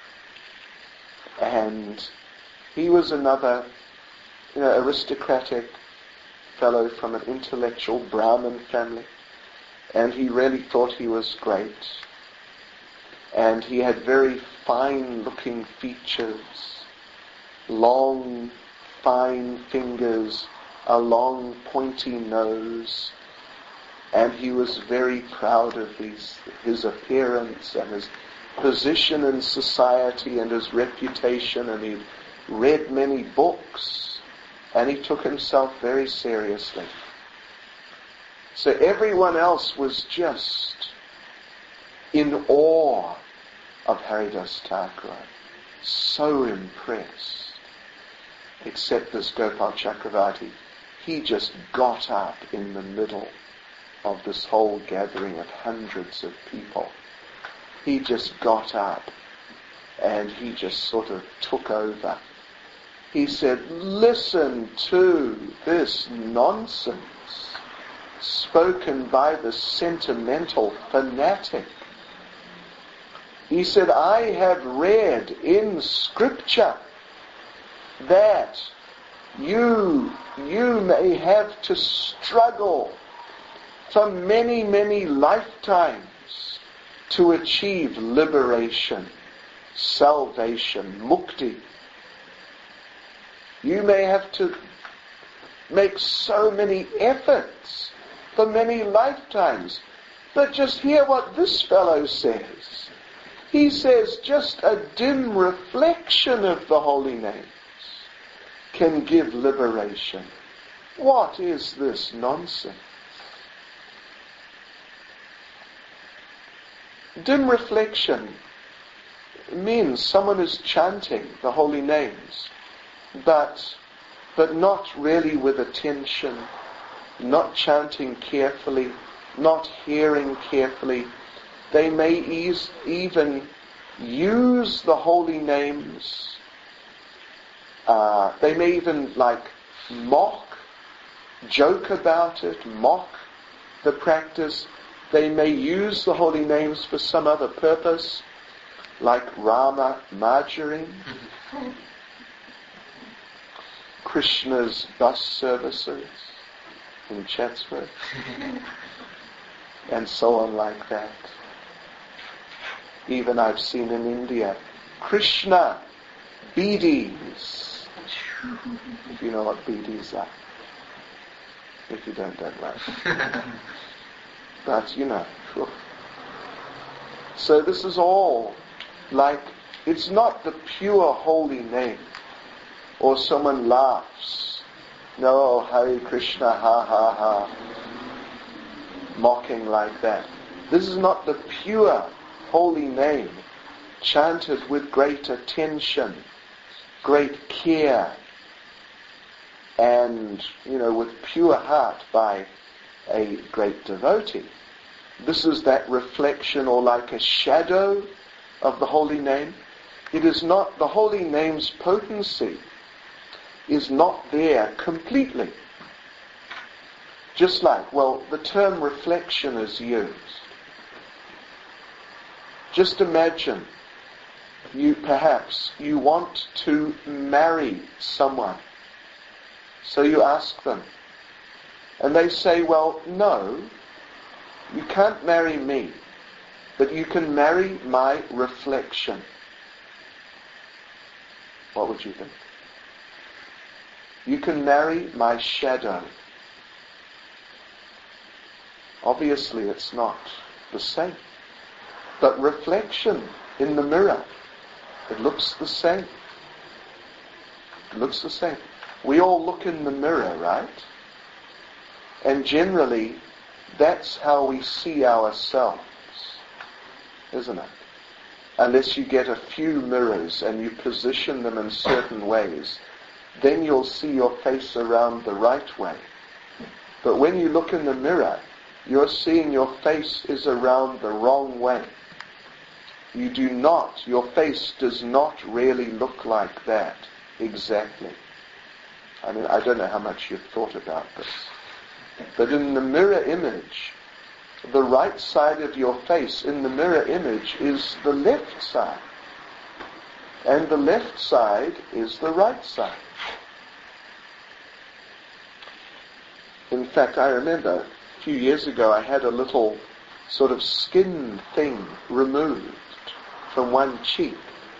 And he was another, aristocratic fellow from an intellectual Brahmin family. And he really thought he was great. And he had very fine-looking features, long, fine fingers, a long, pointy nose. And he was very proud of his appearance and his position in society and his reputation, and he read many books, and he took himself very seriously. So everyone else was just in awe of Haridas Thakur, so impressed, except this Gopal Chakravarti. He just got up in the middle of this whole gathering of hundreds of people. He just got up and he just sort of took over. He said, listen to this nonsense spoken by the sentimental fanatic. He said, I have read in Scripture that you may have to struggle for many, many lifetimes to achieve liberation, salvation, mukti. You may have to make so many efforts for many lifetimes. But just hear what this fellow says. He says just a dim reflection of the holy names can give liberation. What is this nonsense? Dim reflection means someone is chanting the holy names, but not really with attention, not chanting carefully, not hearing carefully. They may even use the holy names They may even mock, joke about it, mock the practice. They may use the holy names for some other purpose, like Rama margarine, Krishna's bus services in Chatsworth, and so on like that. Even I've seen in India, Krishna beedies. If you know what beedies are. If you don't know. But you know. So this is all it's not the pure holy name. Or someone laughs. No, Hare Krishna, ha ha ha. Mocking like that. This is not the pure holy name, chanted with great attention, great care, and, with pure heart by a great devotee. This is that reflection or like a shadow of the holy name. It is not, the holy name's potency is not there completely. Just the term reflection is used. Just imagine you want to marry someone. So you ask them. And they say, well, no, you can't marry me, but you can marry my reflection. What would you think? You can marry my shadow. Obviously it's not the same. But reflection in the mirror, it looks the same. It looks the same. We all look in the mirror, right? And generally, that's how we see ourselves, isn't it? Unless you get a few mirrors and you position them in certain ways, then you'll see your face around the right way. But when you look in the mirror, you're seeing your face is around the wrong way. Your face does not really look like that exactly. I mean, I don't know how much you've thought about this. But in the mirror image, the right side of your face in the mirror image is the left side. And the left side is the right side. In fact, I remember a few years ago I had a little sort of skin thing removed from one cheek.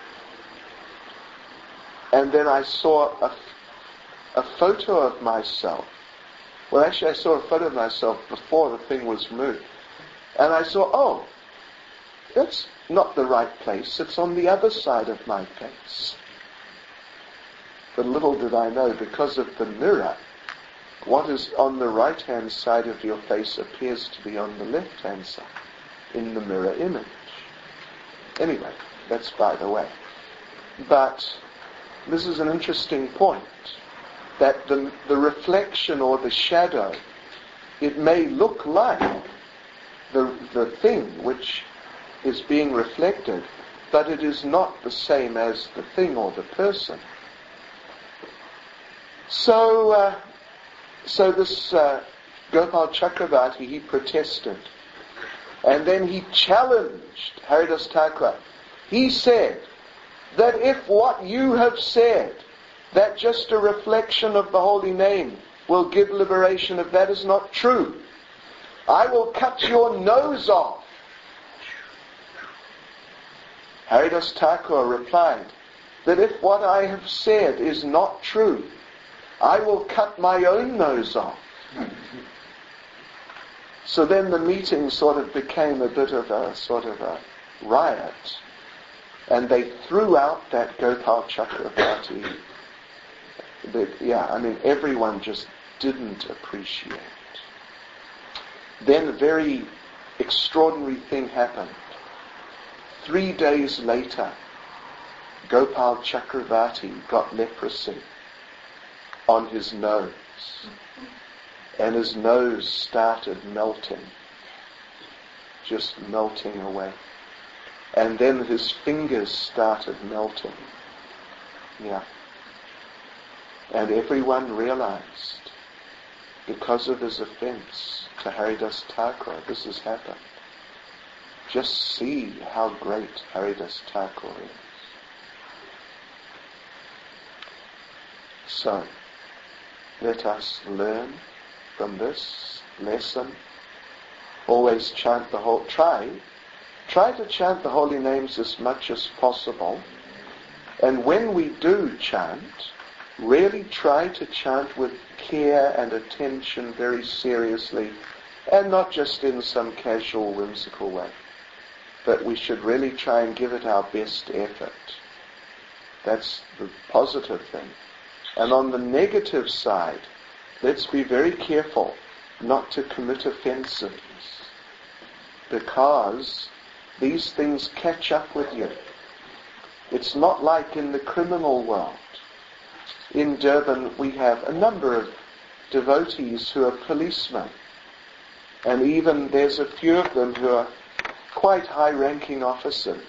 And then I saw a photo of myself. Well, actually I saw a photo of myself before the thing was removed. And I saw, that's not the right place. It's on the other side of my face. But little did I know, because of the mirror, what is on the right-hand side of your face appears to be on the left-hand side in the mirror image. Anyway, that's by the way. But this is an interesting point, that the reflection or the shadow, it may look like the thing which is being reflected, but it is not the same as the thing or the person. So this Gopal Chakravarti, he protested. And then he challenged Haridas Thakur. He said that if what you have said, that just a reflection of the holy name will give liberation, if that is not true, I will cut your nose off. Haridas Thakur replied that if what I have said is not true, I will cut my own nose off. So then the meeting sort of became a bit of a riot. And they threw out that Gopal Chakravarti. Everyone just didn't appreciate. Then a very extraordinary thing happened. 3 days later, Gopal Chakravarti got leprosy on his nose. And his nose started melting. Just melting away. And then his fingers started melting. Yeah. And everyone realized, because of his offense to Haridas Thakur, this has happened. Just see how great Haridas Thakur is. So, let us learn from this lesson. Always chant the whole, try to chant the holy names as much as possible. And when we do chant, really try to chant with care and attention, very seriously, and not just in some casual, whimsical way. But we should really try and give it our best effort. That's the positive thing. And on the negative side, let's be very careful not to commit offenses, because these things catch up with you. It's not like in the criminal world. In Durban, we have a number of devotees who are policemen, and even there's a few of them who are quite high-ranking officers.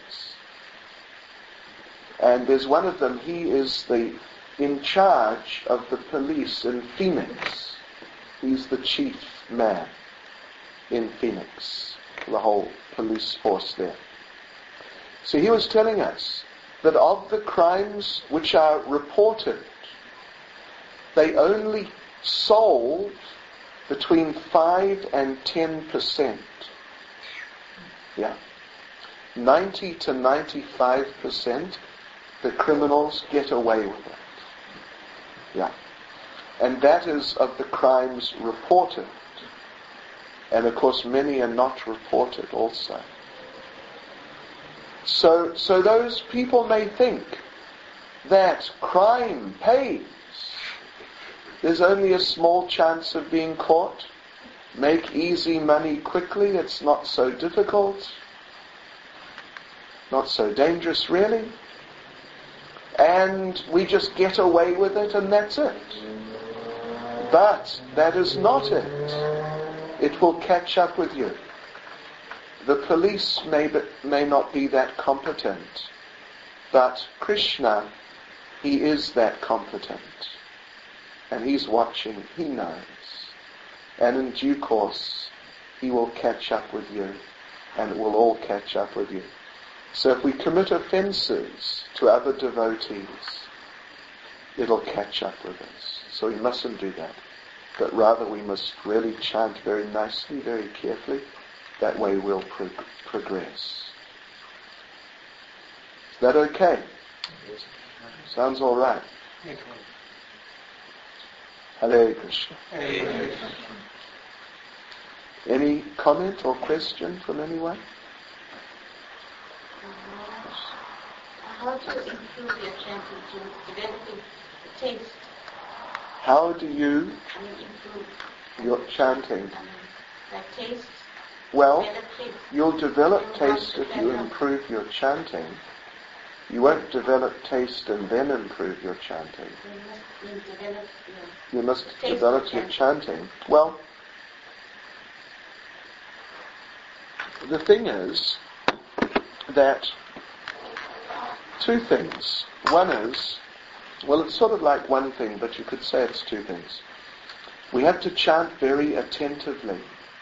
And there's one of them, he is in charge of the police in Phoenix. He's the chief man in Phoenix, the whole police force there. So he was telling us that of the crimes which are reported, they only solve between 5 and 10%. Yeah. 90 to 95%, the criminals get away with it. Yeah. And that is of the crimes reported. And of course many are not reported also. So those people may think that crime pays. There's only a small chance of being caught. Make easy money quickly. It's not so difficult. Not so dangerous, really. And we just get away with it and that's it. But that is not it. It will catch up with you. The police may not be that competent, but Krishna, he is that competent. And he's watching, he knows. And in due course, he will catch up with you, and it will all catch up with you. So if we commit offenses to other devotees, it'll catch up with us. So we mustn't do that. But rather we must really chant very nicely, very carefully. That way we'll progress. Is that okay? Sounds all right. Hare Krishna. Any comment or question from anyone? How to improve your chanting to developing the taste? How do you Improve your chanting? that taste? Well, Develop taste. you'll develop taste if you improve your chanting. You won't develop taste and then improve your chanting. You must develop your chanting. Well, the thing is that two things. One is, well, it's sort of like one thing, but you could say it's two things. We have to chant very attentively.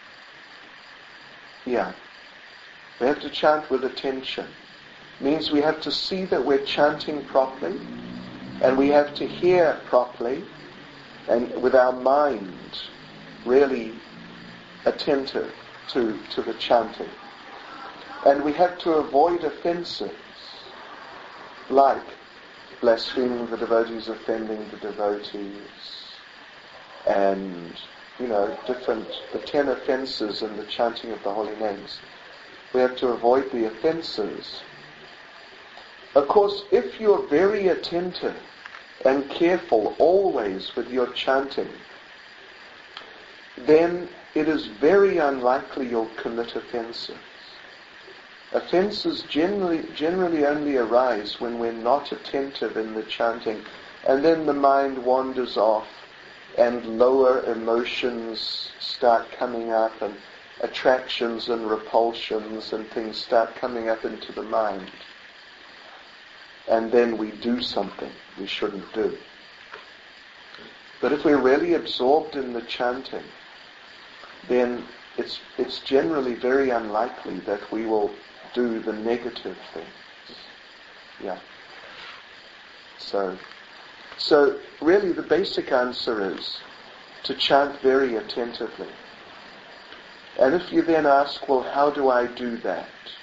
Yeah. We have to chant with attention. Means we have to see that we're chanting properly, and we have to hear properly, and with our mind really attentive to the chanting. And we have to avoid offenses, like blaspheming the devotees, offending the devotees, and, the 10 offenses in the chanting of the holy names. We have to avoid the offenses. Of course, if you're very attentive and careful always with your chanting, then it is very unlikely you'll commit offenses. Offenses generally only arise when we're not attentive in the chanting, and then the mind wanders off and lower emotions start coming up, and attractions and repulsions and things start coming up into the mind. And then we do something we shouldn't do. But if we're really absorbed in the chanting, then it's generally very unlikely that we will do the negative things. Yeah. So really the basic answer is to chant very attentively. And if you then ask, well, how do I do that?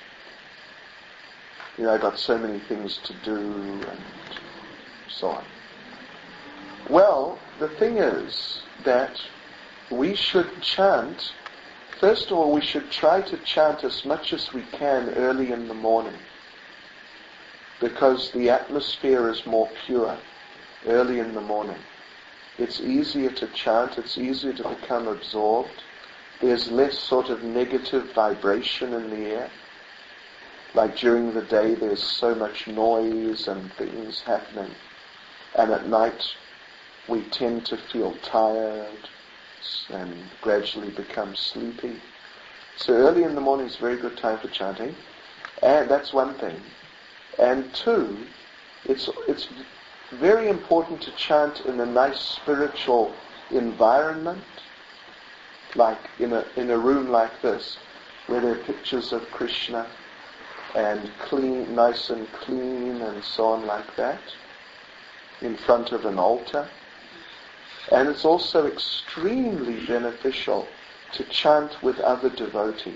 I've got so many things to do and so on. Well, the thing is that we should chant, first of all, we should try to chant as much as we can early in the morning, because the atmosphere is more pure early in the morning. It's easier to chant, it's easier to become absorbed. There's less sort of negative vibration in the air. Like during the day there's so much noise and things happening. And at night we tend to feel tired and gradually become sleepy. So early in the morning is a very good time for chanting. And that's one thing. And two, it's very important to chant in a nice spiritual environment, like in a room like this, where there are pictures of Krishna and clean, nice and clean and so on like that, in front of an altar. And it's also extremely beneficial to chant with other devotees.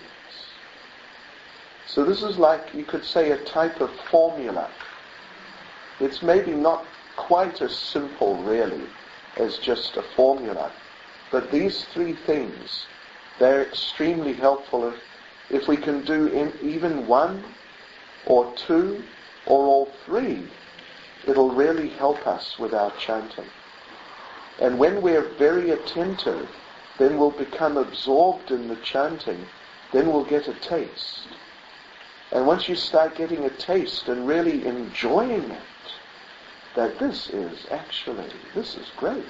So this is like, you could say, a type of formula. It's maybe not quite as simple, really, as just a formula. But these three things, they're extremely helpful. If we can do even one or two or all three, it'll really help us with our chanting. And when we're very attentive, then we'll become absorbed in the chanting, then we'll get a taste. And once you start getting a taste and really enjoying it, that this is great.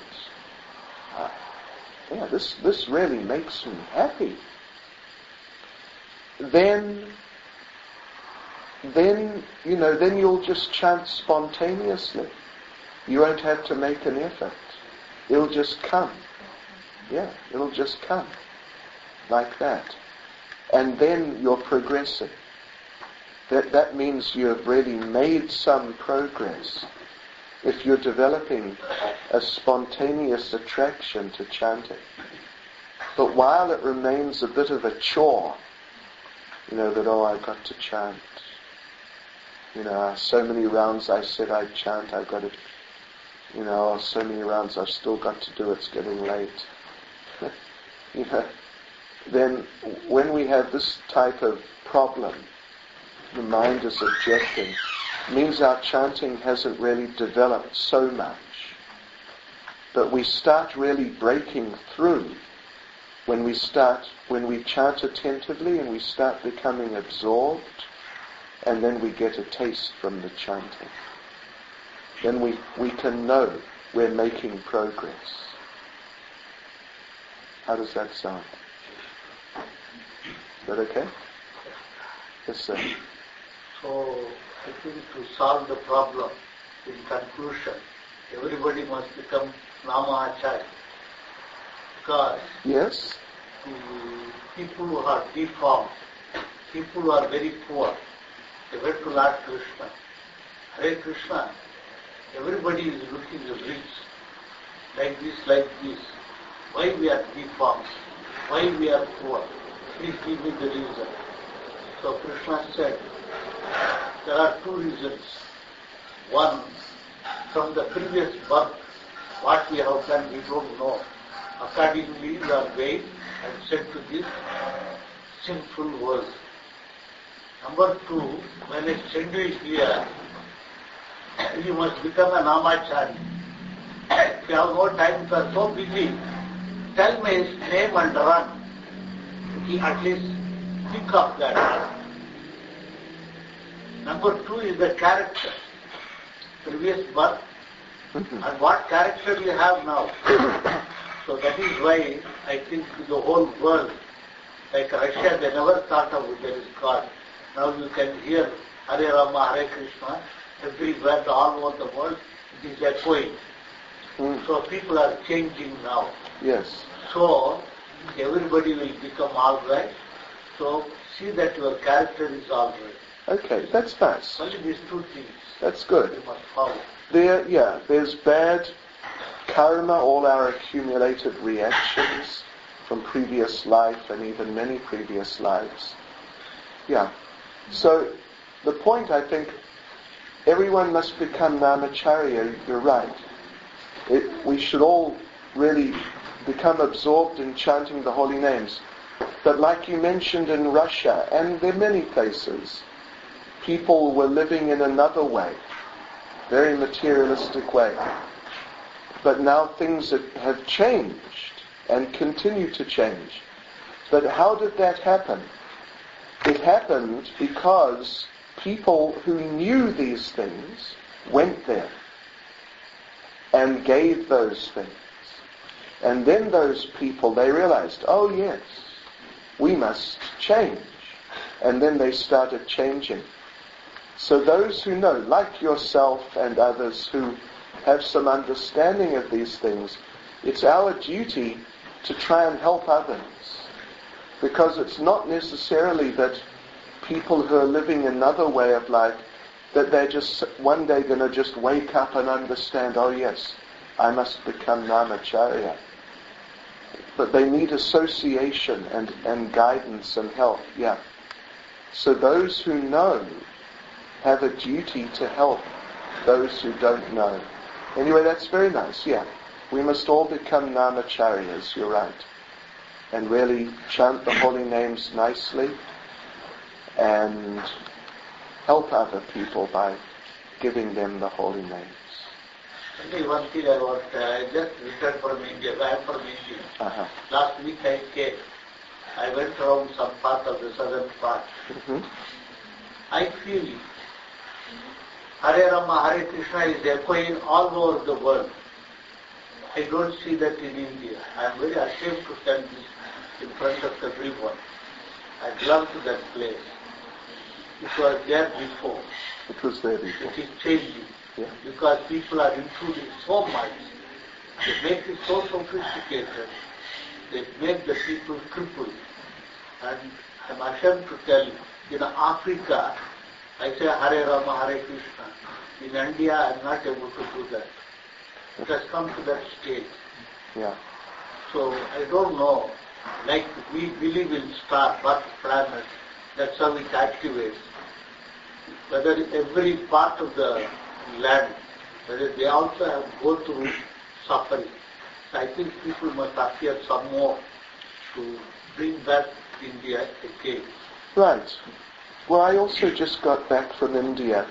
This really makes me happy. Then you'll just chant spontaneously. You won't have to make an effort. It'll just come. Yeah, it'll just come. Like that. And then you're progressing. That means you have really made some progress. If you're developing a spontaneous attraction to chanting. But while it remains a bit of a chore, that, I've got to chant. So many rounds I said I'd chant, I've got to, so many rounds I've still got to do, it's getting late. Then when we have this type of problem, the mind is objecting, means our chanting hasn't really developed so much. But we start really breaking through when we chant attentively and we start becoming absorbed, and then we get a taste from the chanting. Then we can know we're making progress. How does that sound? Is that okay? Yes, sir. So, I think to solve the problem, in conclusion, everybody must become Nama Acharya. Because yes, people who are deformed, people who are very poor, they went to Lord Krishna. Hare Krishna, everybody is looking rich, like this. Why we are deformed? Why we are poor? Please give me the reason. So Krishna said, there are two reasons. One, from the previous birth, what we have done, we don't know. Accordingly, we are made and sent to this sinful world. Number two, when a Chandu is here, you must become a Namacharya. If you have no time, you are so busy, tell me his name and run. He at least think of that. Number two is the character. Previous birth and what character you have now. So that is why I think the whole world, like Russia, they never thought of there is God. Now you can hear Hare Rama, Hare Krishna, everywhere, all over the world, it is echoing. So people are changing now. Yes. So everybody will become all right. So see that your character is all right. Okay, that's nice. Only these two things That's good. you must follow. There's bad karma, all our accumulated reactions from previous life and even many previous lives. Yeah. So the point, I think, everyone must become namacharya. You're right. We should all really become absorbed in chanting the holy names. But like you mentioned in Russia, and there are many places, people were living in another way, very materialistic way. But now things have changed and continue to change. But how did that happen? It happened because people who knew these things went there and gave those things. And then those people, they realized, oh yes, we must change. And then they started changing. So those who know, like yourself and others who have some understanding of these things, it's our duty to try and help others. Because it's not necessarily that people who are living another way of life, that they're just one day going to just wake up and understand, oh yes, I must become namacharya. But they need association and guidance and help, yeah. So those who know have a duty to help those who don't know. Anyway, that's very nice, yeah. We must all become namacharyas, you're right. And really chant the holy names nicely and help other people by giving them the holy names. Only one thing I want, I just returned from India. I am from India. Uh-huh. Last week I came. I went around some part of the southern part. Mm-hmm. I feel Hare Rama, Hare Krishna is echoing all over the world. I don't see that in India. I am very ashamed to tell this in front of everyone. I belong to that place. It was there before. It was there before. It is changing. Yeah. Because people are intruding so much. They make it so sophisticated. They make the people crippled. And I'm ashamed to tell you, in Africa, I say Hare Rama, Hare Krishna. In India, I'm not able to do that. It has come to that stage. Yeah. So I don't know. Like we believe in star, but planet. That's how it activates. Whether every part of the land, whether they also have go through suffering. So I think people must appear some more to bring back India again. Right. Well, I also just got back from India,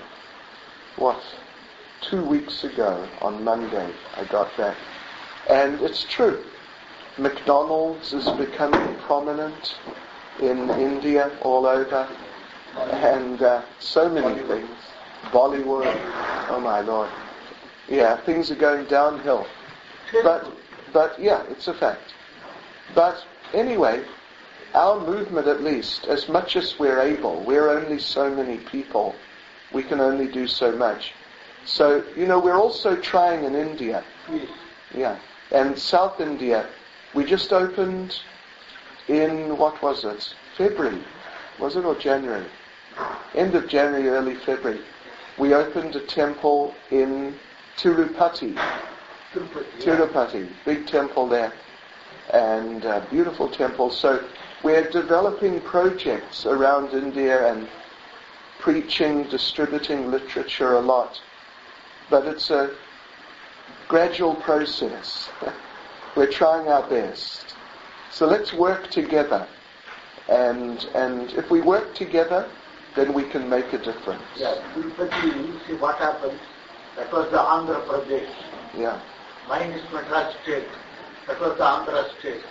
2 weeks ago on Monday I got back. And it's true. McDonald's is becoming prominent in India all over. And so many things. Bollywood, oh my Lord. Yeah, things are going downhill. But yeah, it's a fact. But anyway, our movement at least, as much as we're able, we're only so many people, we can only do so much. So, we're also trying in India. Yeah. And South India, we just opened in, February? Was it or January? End of January, early February. We opened a temple in Tirupati. Tirupati, big temple there. And a beautiful temple. So we're developing projects around India and preaching, distributing literature a lot. But it's a gradual process. We're trying our best. So let's work together. And if we work together, then we can make a difference. Yeah, Tirupati, see what happened. That was the Andhra Pradesh. Yeah. Mine is Madras state. That was the Andhra state.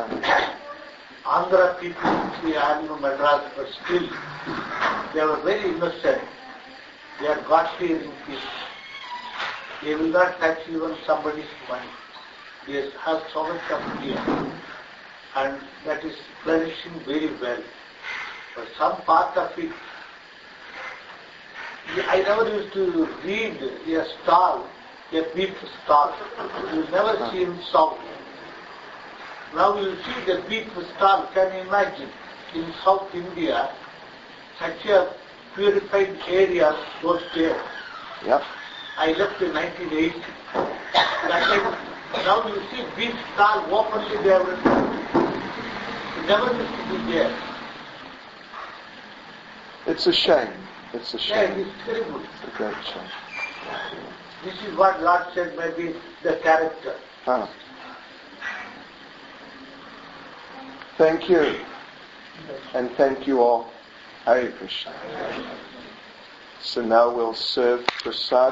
Andhra people, I am Madras, but still, they were very innocent. They are God-fearing people. They will not touch even somebody's money. They have so much of fear. And that is flourishing very well. But some part of it, I never used to read a stall a beef stall. You never see in South. Now you see the beef stall. Can you imagine? In South India, such a purified area those days. Yep. I left in 1980. That time, now you see beef stall openly there. Never used to be there. It's a shame. It's a Yeah, shame. it is terrible. It's a great shame. This is what Lord said may be the character. Ah. Thank you. And thank you all. Hare Krishna. So now we'll serve prasad.